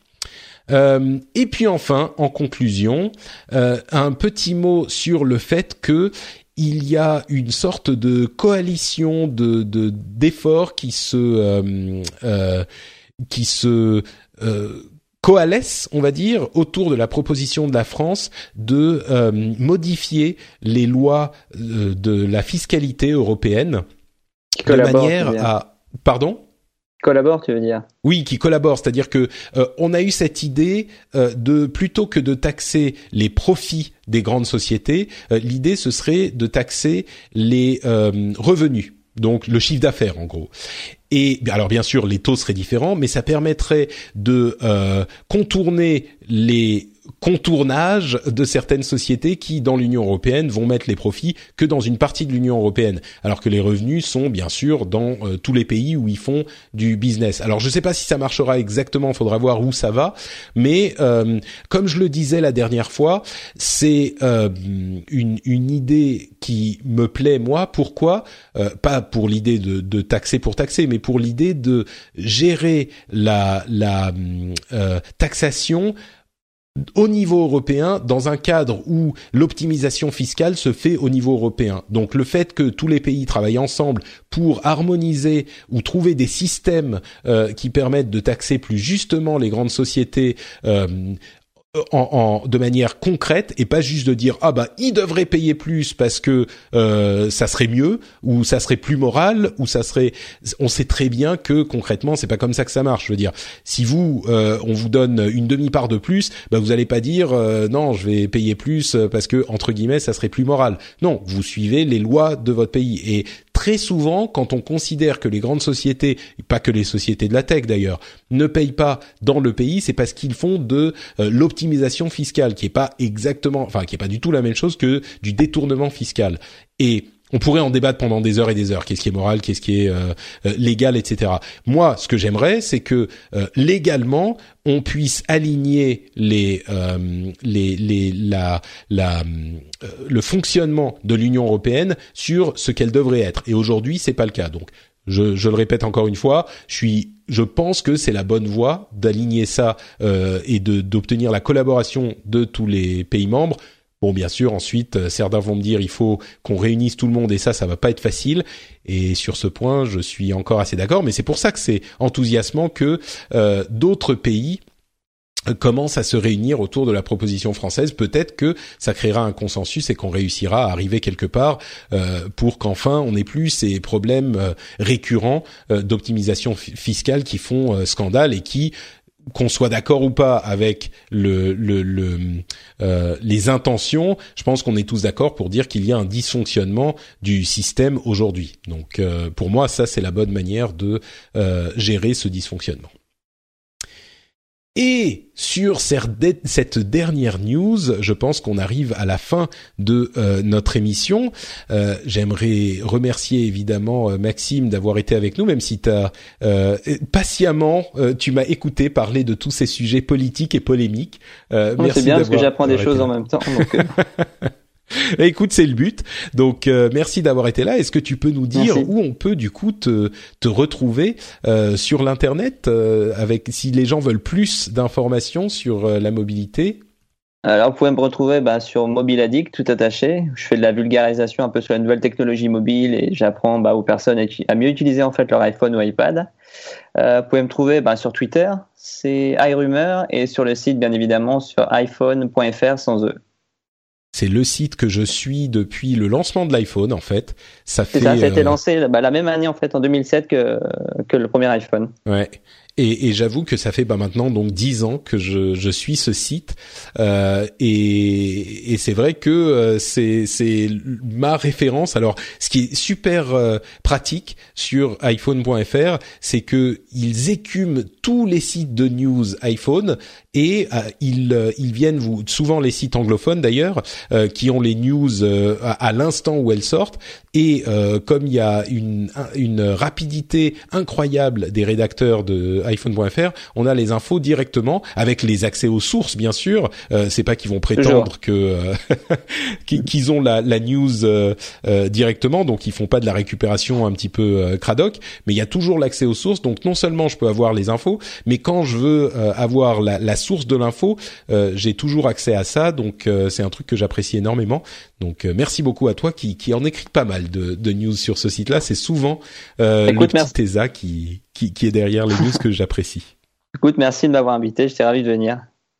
Euh, et puis enfin, en conclusion, euh, un petit mot sur le fait que il y a une sorte de coalition de, de d'efforts qui se euh, euh, qui se euh, coalescent, on va dire, autour de la proposition de la France de euh, modifier les lois euh, de la fiscalité européenne de manière à pardon collabore, tu veux dire? Oui, qui collabore, c'est-à-dire que euh, on a eu cette idée euh, de plutôt que de taxer les profits des grandes sociétés, euh, l'idée ce serait de taxer les euh, revenus, donc le chiffre d'affaires en gros. Et alors bien sûr, les taux seraient différents, mais ça permettrait de euh, contourner les contournage de certaines sociétés qui, dans l'Union européenne, vont mettre les profits que dans une partie de l'Union européenne, alors que les revenus sont bien sûr dans euh, tous les pays où ils font du business. Alors je ne sais pas si ça marchera exactement, il faudra voir où ça va, mais euh, comme je le disais la dernière fois, c'est euh, une, une idée qui me plaît moi. Pourquoi ? euh, Pas pour l'idée de, de taxer pour taxer, mais pour l'idée de gérer la, la euh, taxation au niveau européen, dans un cadre où l'optimisation fiscale se fait au niveau européen. Donc le fait que tous les pays travaillent ensemble pour harmoniser ou trouver des systèmes euh, qui permettent de taxer plus justement les grandes sociétés euh, En, en, de manière concrète et pas juste de dire ah bah ils devraient payer plus parce que euh, ça serait mieux ou ça serait plus moral ou ça serait, on sait très bien que concrètement c'est pas comme ça que ça marche. Je veux dire, si vous euh, on vous donne une demi-part de plus, bah vous allez pas dire euh, non je vais payer plus parce que entre guillemets ça serait plus moral. Non, vous suivez les lois de votre pays. Et très souvent, quand on considère que les grandes sociétés, pas que les sociétés de la tech d'ailleurs, ne payent pas dans le pays, c'est parce qu'ils font de euh, l'optimisation fiscale, qui est pas exactement, enfin qui est pas du tout la même chose que du détournement fiscal. Et on pourrait en débattre pendant des heures et des heures. Qu'est-ce qui est moral, qu'est-ce qui est euh, euh, légal, et cetera. Moi, ce que j'aimerais, c'est que euh, légalement, on puisse aligner les, euh, les, les, la, la, euh, le fonctionnement de l'Union européenne sur ce qu'elle devrait être. Et aujourd'hui, c'est pas le cas. Donc, je, je le répète encore une fois, je suis, je pense que c'est la bonne voie d'aligner ça euh, et de d'obtenir la collaboration de tous les pays membres. Bon, bien sûr, ensuite, certains vont me dire il faut qu'on réunisse tout le monde et ça, ça va pas être facile. Et sur ce point, je suis encore assez d'accord. Mais c'est pour ça que c'est enthousiasmant que euh, d'autres pays commencent à se réunir autour de la proposition française. Peut-être que ça créera un consensus et qu'on réussira à arriver quelque part euh, pour qu'enfin on n'ait plus ces problèmes euh, récurrents euh, d'optimisation f- fiscale qui font euh, scandale et qui, qu'on soit d'accord ou pas avec le, le, le euh, les intentions, je pense qu'on est tous d'accord pour dire qu'il y a un dysfonctionnement du système aujourd'hui. Donc, euh, pour moi, ça c'est la bonne manière de euh, gérer ce dysfonctionnement. Et sur cette dernière news, je pense qu'on arrive à la fin de euh, notre émission. Euh, j'aimerais remercier évidemment euh, Maxime d'avoir été avec nous, même si t'as euh, patiemment, euh, tu m'as écouté parler de tous ces sujets politiques et polémiques. Euh, oui, merci c'est bien parce que d'avoir, j'apprends des choses en même temps. Donc euh... Écoute, c'est le but. Donc, euh, merci d'avoir été là. Est-ce que tu peux nous dire merci. Où on peut du coup te, te retrouver euh, sur l'internet, euh, avec si les gens veulent plus d'informations sur euh, la mobilité? Alors, vous pouvez me retrouver bah, sur Mobile Addict, tout attaché. Je fais de la vulgarisation un peu sur la nouvelle technologie mobile et j'apprends bah, aux personnes à mieux utiliser en fait leur iPhone ou iPad. Euh, vous pouvez me trouver bah, sur Twitter, c'est iRumeur, et sur le site bien évidemment sur iphone point f r sans E. C'est le site que je suis depuis le lancement de l'iPhone, en fait. Ça fait. C'est ça, ça a été euh... lancé bah, la même année en fait, en deux mille sept que que le premier iPhone. Ouais. Et, et j'avoue que ça fait bah maintenant donc dix ans que je, je suis ce site euh, et, et c'est vrai que euh, c'est, c'est ma référence. Alors, ce qui est super euh, pratique sur iPhone point F R, c'est que ils écument tous les sites de news iPhone et euh, ils euh, ils viennent vous souvent les sites anglophones d'ailleurs euh, qui ont les news euh, à, à l'instant où elles sortent. Et euh, comme il y a une une rapidité incroyable des rédacteurs de iPhone point F R, on a les infos directement avec les accès aux sources bien sûr. Euh, c'est pas qu'ils vont prétendre que euh, qu'ils ont la, la news euh, euh, directement, donc ils font pas de la récupération un petit peu euh, cradoc, mais il y a toujours l'accès aux sources. Donc non seulement je peux avoir les infos, mais quand je veux euh, avoir la, la source de l'info, euh, j'ai toujours accès à ça. Donc euh, c'est un truc que j'apprécie énormément. Donc euh, merci beaucoup à toi qui, qui en écrit pas mal de, de news sur ce site-là. C'est souvent euh, Écoute, le petit merci. Tesa qui, qui qui est derrière les news que j'apprécie. Écoute, merci de m'avoir invité. J'étais ravi de venir.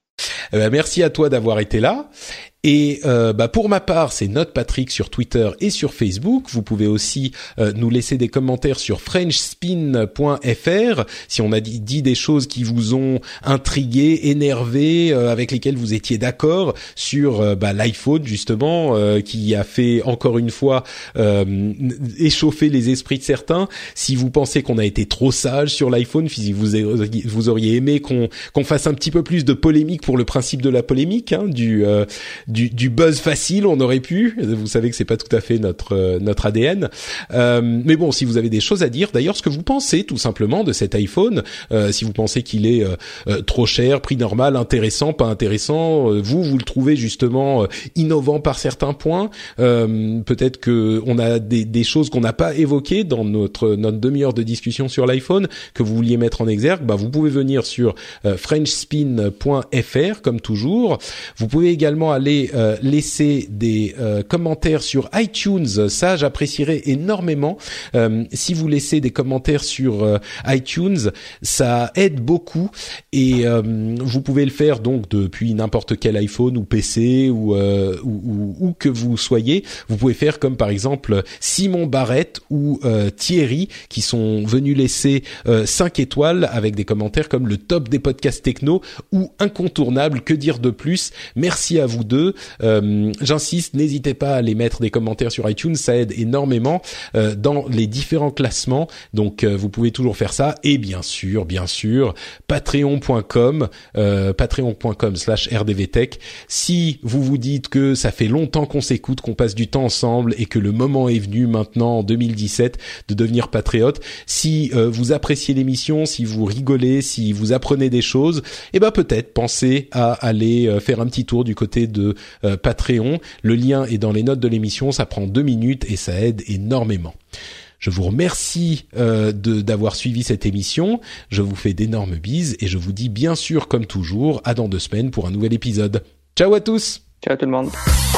Eh ben, merci à toi d'avoir été là. Et euh, bah pour ma part, c'est NotePatrick sur Twitter et sur Facebook. Vous pouvez aussi euh, nous laisser des commentaires sur french spin point f r si on a dit, dit des choses qui vous ont intrigué, énervé, euh, avec lesquelles vous étiez d'accord sur euh, bah, l'iPhone justement, euh, qui a fait encore une fois euh, échauffer les esprits de certains. Si vous pensez qu'on a été trop sage sur l'iPhone, si vous vous auriez aimé qu'on qu'on fasse un petit peu plus de polémique pour le principe de la polémique, hein, du euh, Du, du buzz facile, on aurait pu. Vous savez que c'est pas tout à fait notre euh, notre A D N. Euh, mais bon, si vous avez des choses à dire, d'ailleurs, ce que vous pensez tout simplement de cet iPhone, euh, si vous pensez qu'il est euh, euh, trop cher, prix normal, intéressant, pas intéressant, euh, vous vous le trouvez justement euh, innovant par certains points. Euh, peut-être que on a des, des choses qu'on n'a pas évoquées dans notre notre demi-heure de discussion sur l'iPhone que vous vouliez mettre en exergue. Bah, vous pouvez venir sur euh, french spin point f r comme toujours. Vous pouvez également aller Euh, laisser des euh, commentaires sur iTunes. Ça, j'apprécierais énormément. Euh, si vous laissez des commentaires sur euh, iTunes, ça aide beaucoup et euh, vous pouvez le faire donc depuis n'importe quel iPhone ou P C ou, euh, ou, ou, ou que vous soyez. Vous pouvez faire comme par exemple Simon Barrette ou euh, Thierry qui sont venus laisser euh, cinq étoiles avec des commentaires comme le top des podcasts techno ou incontournable. Que dire de plus? Merci à vous deux. Euh, j'insiste, n'hésitez pas à les mettre des commentaires sur iTunes, ça aide énormément euh, dans les différents classements. Donc euh, vous pouvez toujours faire ça. Et bien sûr, bien sûr, patreon point com, euh, patreon point com slash r d v tech. Si vous vous dites que ça fait longtemps qu'on s'écoute, qu'on passe du temps ensemble et que le moment est venu maintenant en deux mille dix-sept de devenir patriote, si euh, vous appréciez l'émission, si vous rigolez, si vous apprenez des choses, eh ben peut-être pensez à aller euh, faire un petit tour du côté de Euh, Patreon. Le lien est dans les notes de l'émission, ça prend deux minutes et ça aide énormément. Je vous remercie euh, de d'avoir suivi cette émission, je vous fais d'énormes bises et je vous dis bien sûr comme toujours à dans deux semaines pour un nouvel épisode. Ciao à tous. Ciao tout le monde.